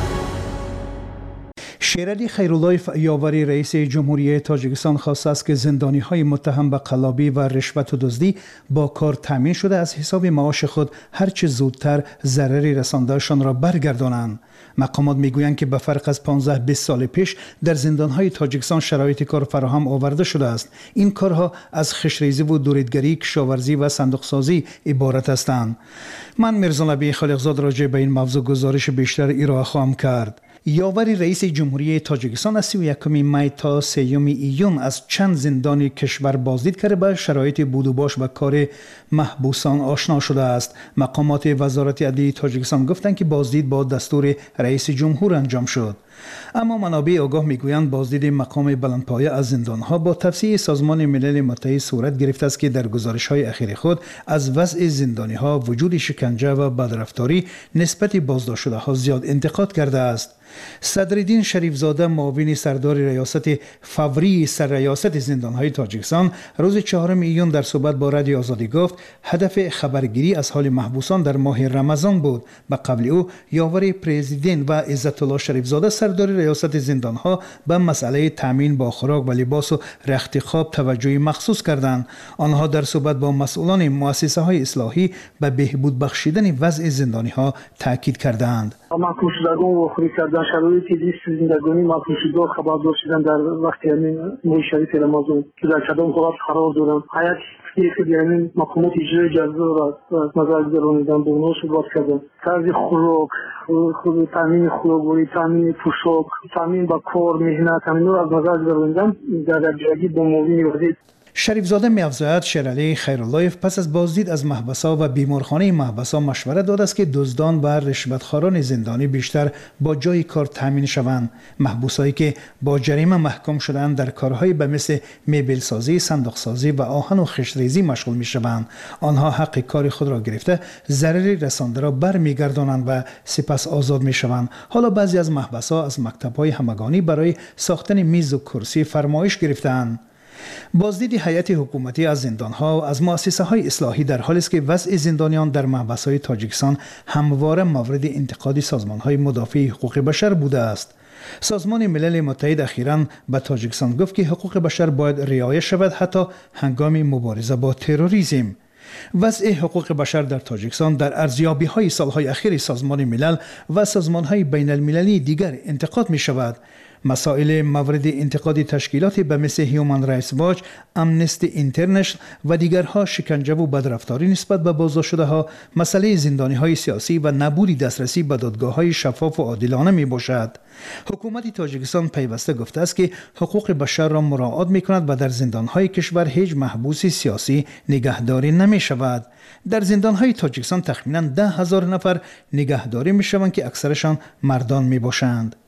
S2: شیرعلی خیرالله یاوری رئیس جمهوری تاجیکستان خواسته است که زندانی‌های متهم به قلابی و رشوت و دزدی با کار تامین شده از حساب معاش خود هرچه زودتر ضرری رساندهشان را برگردانند. مقامات میگویند که به فرق از 15-20 سال پیش در زندان‌های تاجیکستان شرایط کار فراهم آورده شده است. این کارها از خشریزی و دوریدگری، کشاورزی و صندوقسازی عبارت هستند. من میرزا خالقزاد راجع به این موضوع گزارش بیشتر ارائه خواهم کرد. یاوری رئیس جمهوری تاجیکستان از 31 می تا 3 ایون از چند زندان کشور بازدید کرده به شرایط بود و باش و کار محبوسان آشنا شده است. مقامات وزارت عدلیه تاجیکستان گفتند که بازدید با دستور رئیس جمهور انجام شد. اما منابع آگاه میگویند بازدید مقام بلندپایه از زندانها با توصیه سازمان ملل متحد صورت گرفته است که در گزارش‌های اخیر خود از وضع زندانی‌ها، وجود شکنجه و بدرفتاری نسبت بازداشت شده‌ها زیاد انتقاد کرده است. صدرالدین شریفزاده معاون سردار ریاست فوری سرریاست زندان‌های تاجیکستان روز 4 ایون در صحبت با رادیو آزادی گفت هدف خبرگیری از حال محبوسان در ماه رمضان بود. به قبل او یاور پرزیدنت و عزت الله شریفزاده سردار ریاست زندان‌ها به مسئله تامین با خوراک و لباس و رخت خواب توجه مخصوص کردند. آنها در صحبت با مسئولان مؤسسه‌های اصلاحی به بهبود بخشیدن وضع زندانی‌ها تاکید کردند.
S22: محکوم شدگان و خوری کردن شرایط لیست زندگانی محکوم شده خبردار شدن در وقتی همین ماه شریف رمضان که در کدام حالت قرار دارند. حیات که همین مقامات اجرای جزا را نظر گرانیدن به اونها صحبت کردن. طرز خوراک، تامین خوراکوری، تامین پوشاک، تامین با کار، مهنت، همین را از نظر گرانیدن در درجه‌ای با معاون وزیر.
S2: شریفزاده می‌افزاید شیرعلی خیرالله پس از بازدید از محبس‌ها و بیمارخانه محبس‌ها مشورت داده است که دزدان و رشوتخواران زندانی بیشتر با جای کار تامین شوند. محبوسایی که با جریمه محکوم شدند در کارهای به مثل مبلسازی، صندوقسازی و آهن و خشتریزی مشغول می‌شوند. آنها حق کار خود را گرفته ضرری رسانده را برمیگردانند و سپس آزاد می‌شوند. حالا بعضی از محبس‌ها از مکتب‌های همگانی برای ساختن میز و کرسی فرمایش گرفته‌اند. بازدید هیئت حکومتی از زندان‌ها و از مؤسسه‌های اصلاحی در حالی است که وضع زندانیان در محبس‌های تاجیکستان همواره مورد انتقاد سازمان‌های مدافع حقوق بشر بوده است. سازمان ملل متحد اخیراً به تاجیکستان گفت که حقوق بشر باید رعایت شود حتی هنگام مبارزه با تروریسم. وضع حقوق بشر در تاجیکستان در ارزیابی‌های سالهای اخیر سازمان ملل و سازمان‌های بین المللی دیگر انتقاد می‌شود. مسائل مورد انتقاد تشکیلاتی به مثل هیومن رایتس واچ، امنستی اینترنشنال و دیگرها شکنجه و بدرفتاری نسبت به بازداشت شده ها مسئله زندانی های سیاسی و نبود دسترسی به دادگاه های شفاف و عادلانه می باشد. حکومت تاجیکستان پیوسته گفته است که حقوق بشر را مراعات می کند و در زندان های کشور هیچ محبوس سیاسی نگهداری نمی شود. در زندان های تاجیکستان تخمینا 10,000 نفر نگهداری می شوند که اکثرشان مردان می باشند.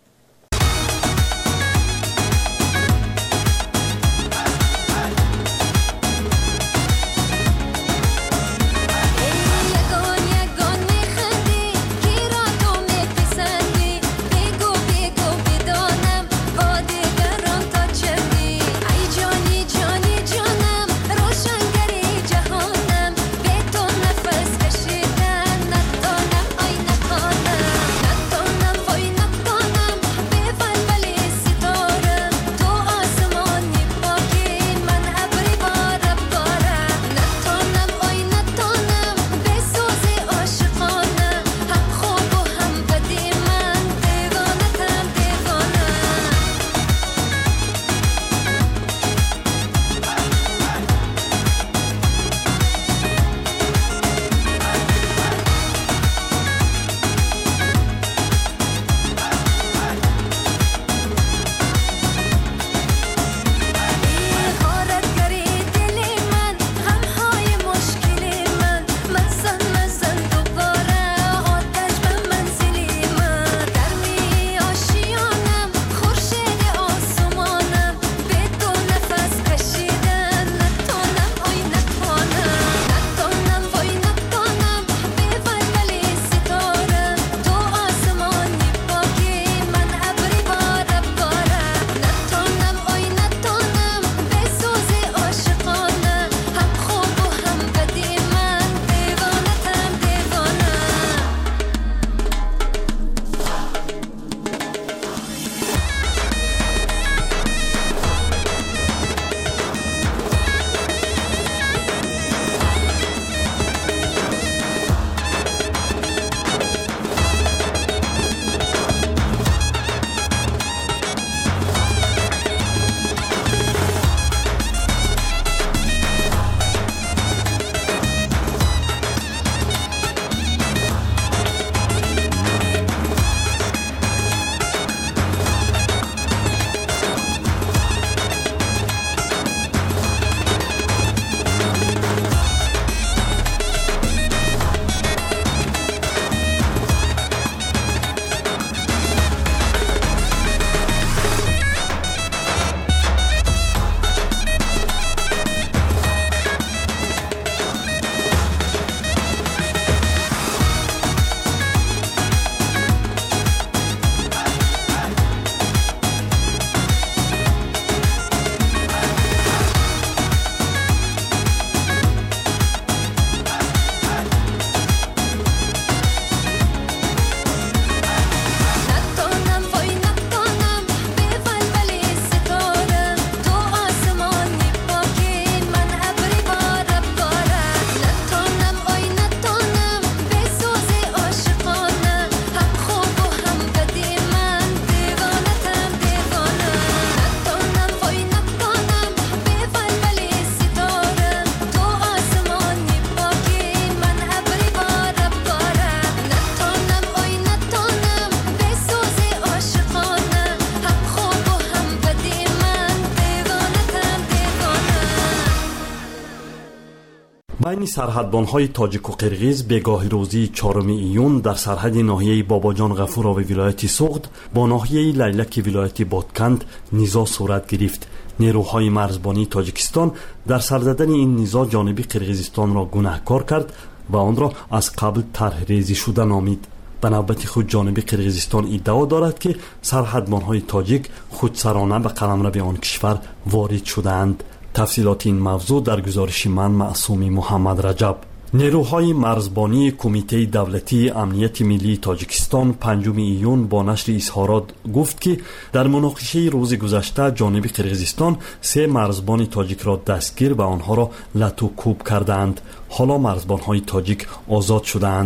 S6: بین سرحدبان‌های تاجیک و قرغیز بگاهی روزی 4 ایون در سرحد ناحیه باباجان غفورا و ولایت سوغد با ناحیه لیلک ولایت بادکند نزاع صورت گرفت. نیروهای مرزبانی تاجیکستان در سر زدن این نزاع جانب قرغیزستان را گناهکار کرد و آن را از قبل طرح ریزی شده نامید. به نوبت خود جانب قرغیزستان ادعا دارد که سرحدبان‌های تاجیک خودسرانه به قلمرو آن کشور وارد شدند. تفصیلات این موضوع در گزارش من معصومی محمد رجب. نیروهای مرزبانی کمیته دولتی امنیت ملی تاجیکستان 5 ایون با نشر اظهارات گفت که در مناقشه روز گذشته جانب قرغیزستان 3 مرزبان تاجیک را دستگیر و آنها را لتو کوب کردند. حالا مرزبانهای تاجیک آزاد شدند.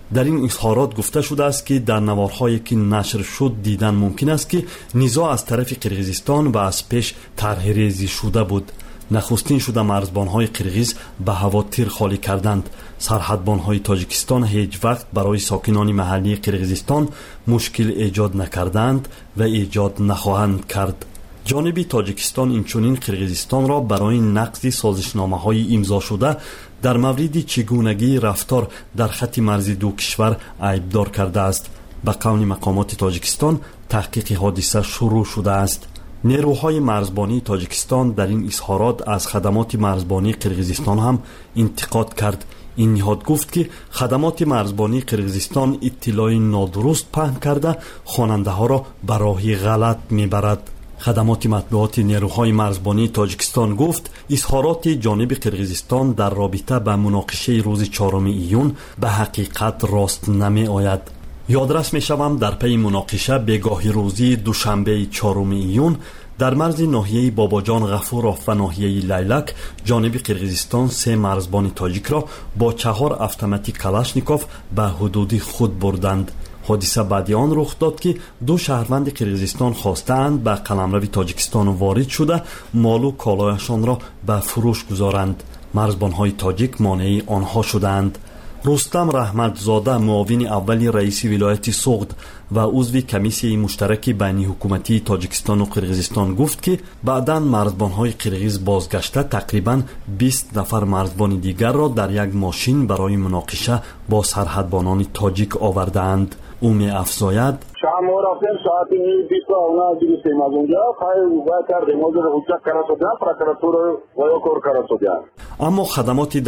S6: در این اظهارات گفته شده است که در نوارهایی که نشر شد دیدن ممکن است که نزاع از طرف قرغیزستان و از پیش طرح ریزی شده بود. نخستین شده مرزبان‌های قرغیز به هوا تیر خالی کردند. سرحدبان‌های تاجیکستان هیچ وقت برای ساکنان محلی قرغیزستان مشکل ایجاد نکردند و ایجاد نخواهند کرد. جانب تاجیکستان اینچنین قرغیزستان را برای نقض سازشنامه‌های امضا شده در مورد چگونگی رفتار در خط مرزی دو کشور عیبدار کرده است. به قول مقامات تاجیکستان تحقیق حادثه شروع شده است. نیروهای مرزبانی تاجیکستان در این اظهارات از خدمات مرزبانی قرغیزستان هم انتقاد کرد. این نهاد گفت که خدمات مرزبانی قرغیزستان اطلاع نادرست پهن کرده خواننده ها را به راه غلط میبرد. خدمات مطبوعات نیروهای مرزبانی تاجیکستان گفت اظهارات جانب قرغیزستان در رابطه به مناقشه روز 4 ایون به حقیقت راست نمی آید. یادرس می شوم در پی مناقشه بگاهی روزی دوشنبه 4 ایون در مرز ناحیه باباجان غفورov و ناحیه لیلک جانب قرغیزستان 3 مرزبان تاجیک را با 4 اتوماتیک کلاشنیکوف به حدود خود بردند. حادثه بعد آن رخ داد که 2 شهروند قرغیزستان خواستند به قلمرو تاجیکستان وارد شده مال و کالایشان را به فروش گذارند. مرزبان‌های تاجیک مانع آنها شدند. رستم رحمتزاده معاون اول رئیس ولایت سوغد و عضو کمیسیه مشترک بین حکومتی تاجیکستان و قرغیزستان گفت که بعداً مرزبان‌های قرغیز بازگشته تقریباً 20 نفر مرزبان دیگر را در یک ماشین برای مناقشه با سرحدبانان تاجیک آوردند. او می افزاید
S8: شام رفتیم ساعت 20 اونا گرفتیم از اونجا باید کردیم موضوع حجت کرده شدن پرکراتور و یا کور کرده شدن.
S6: اما خدمات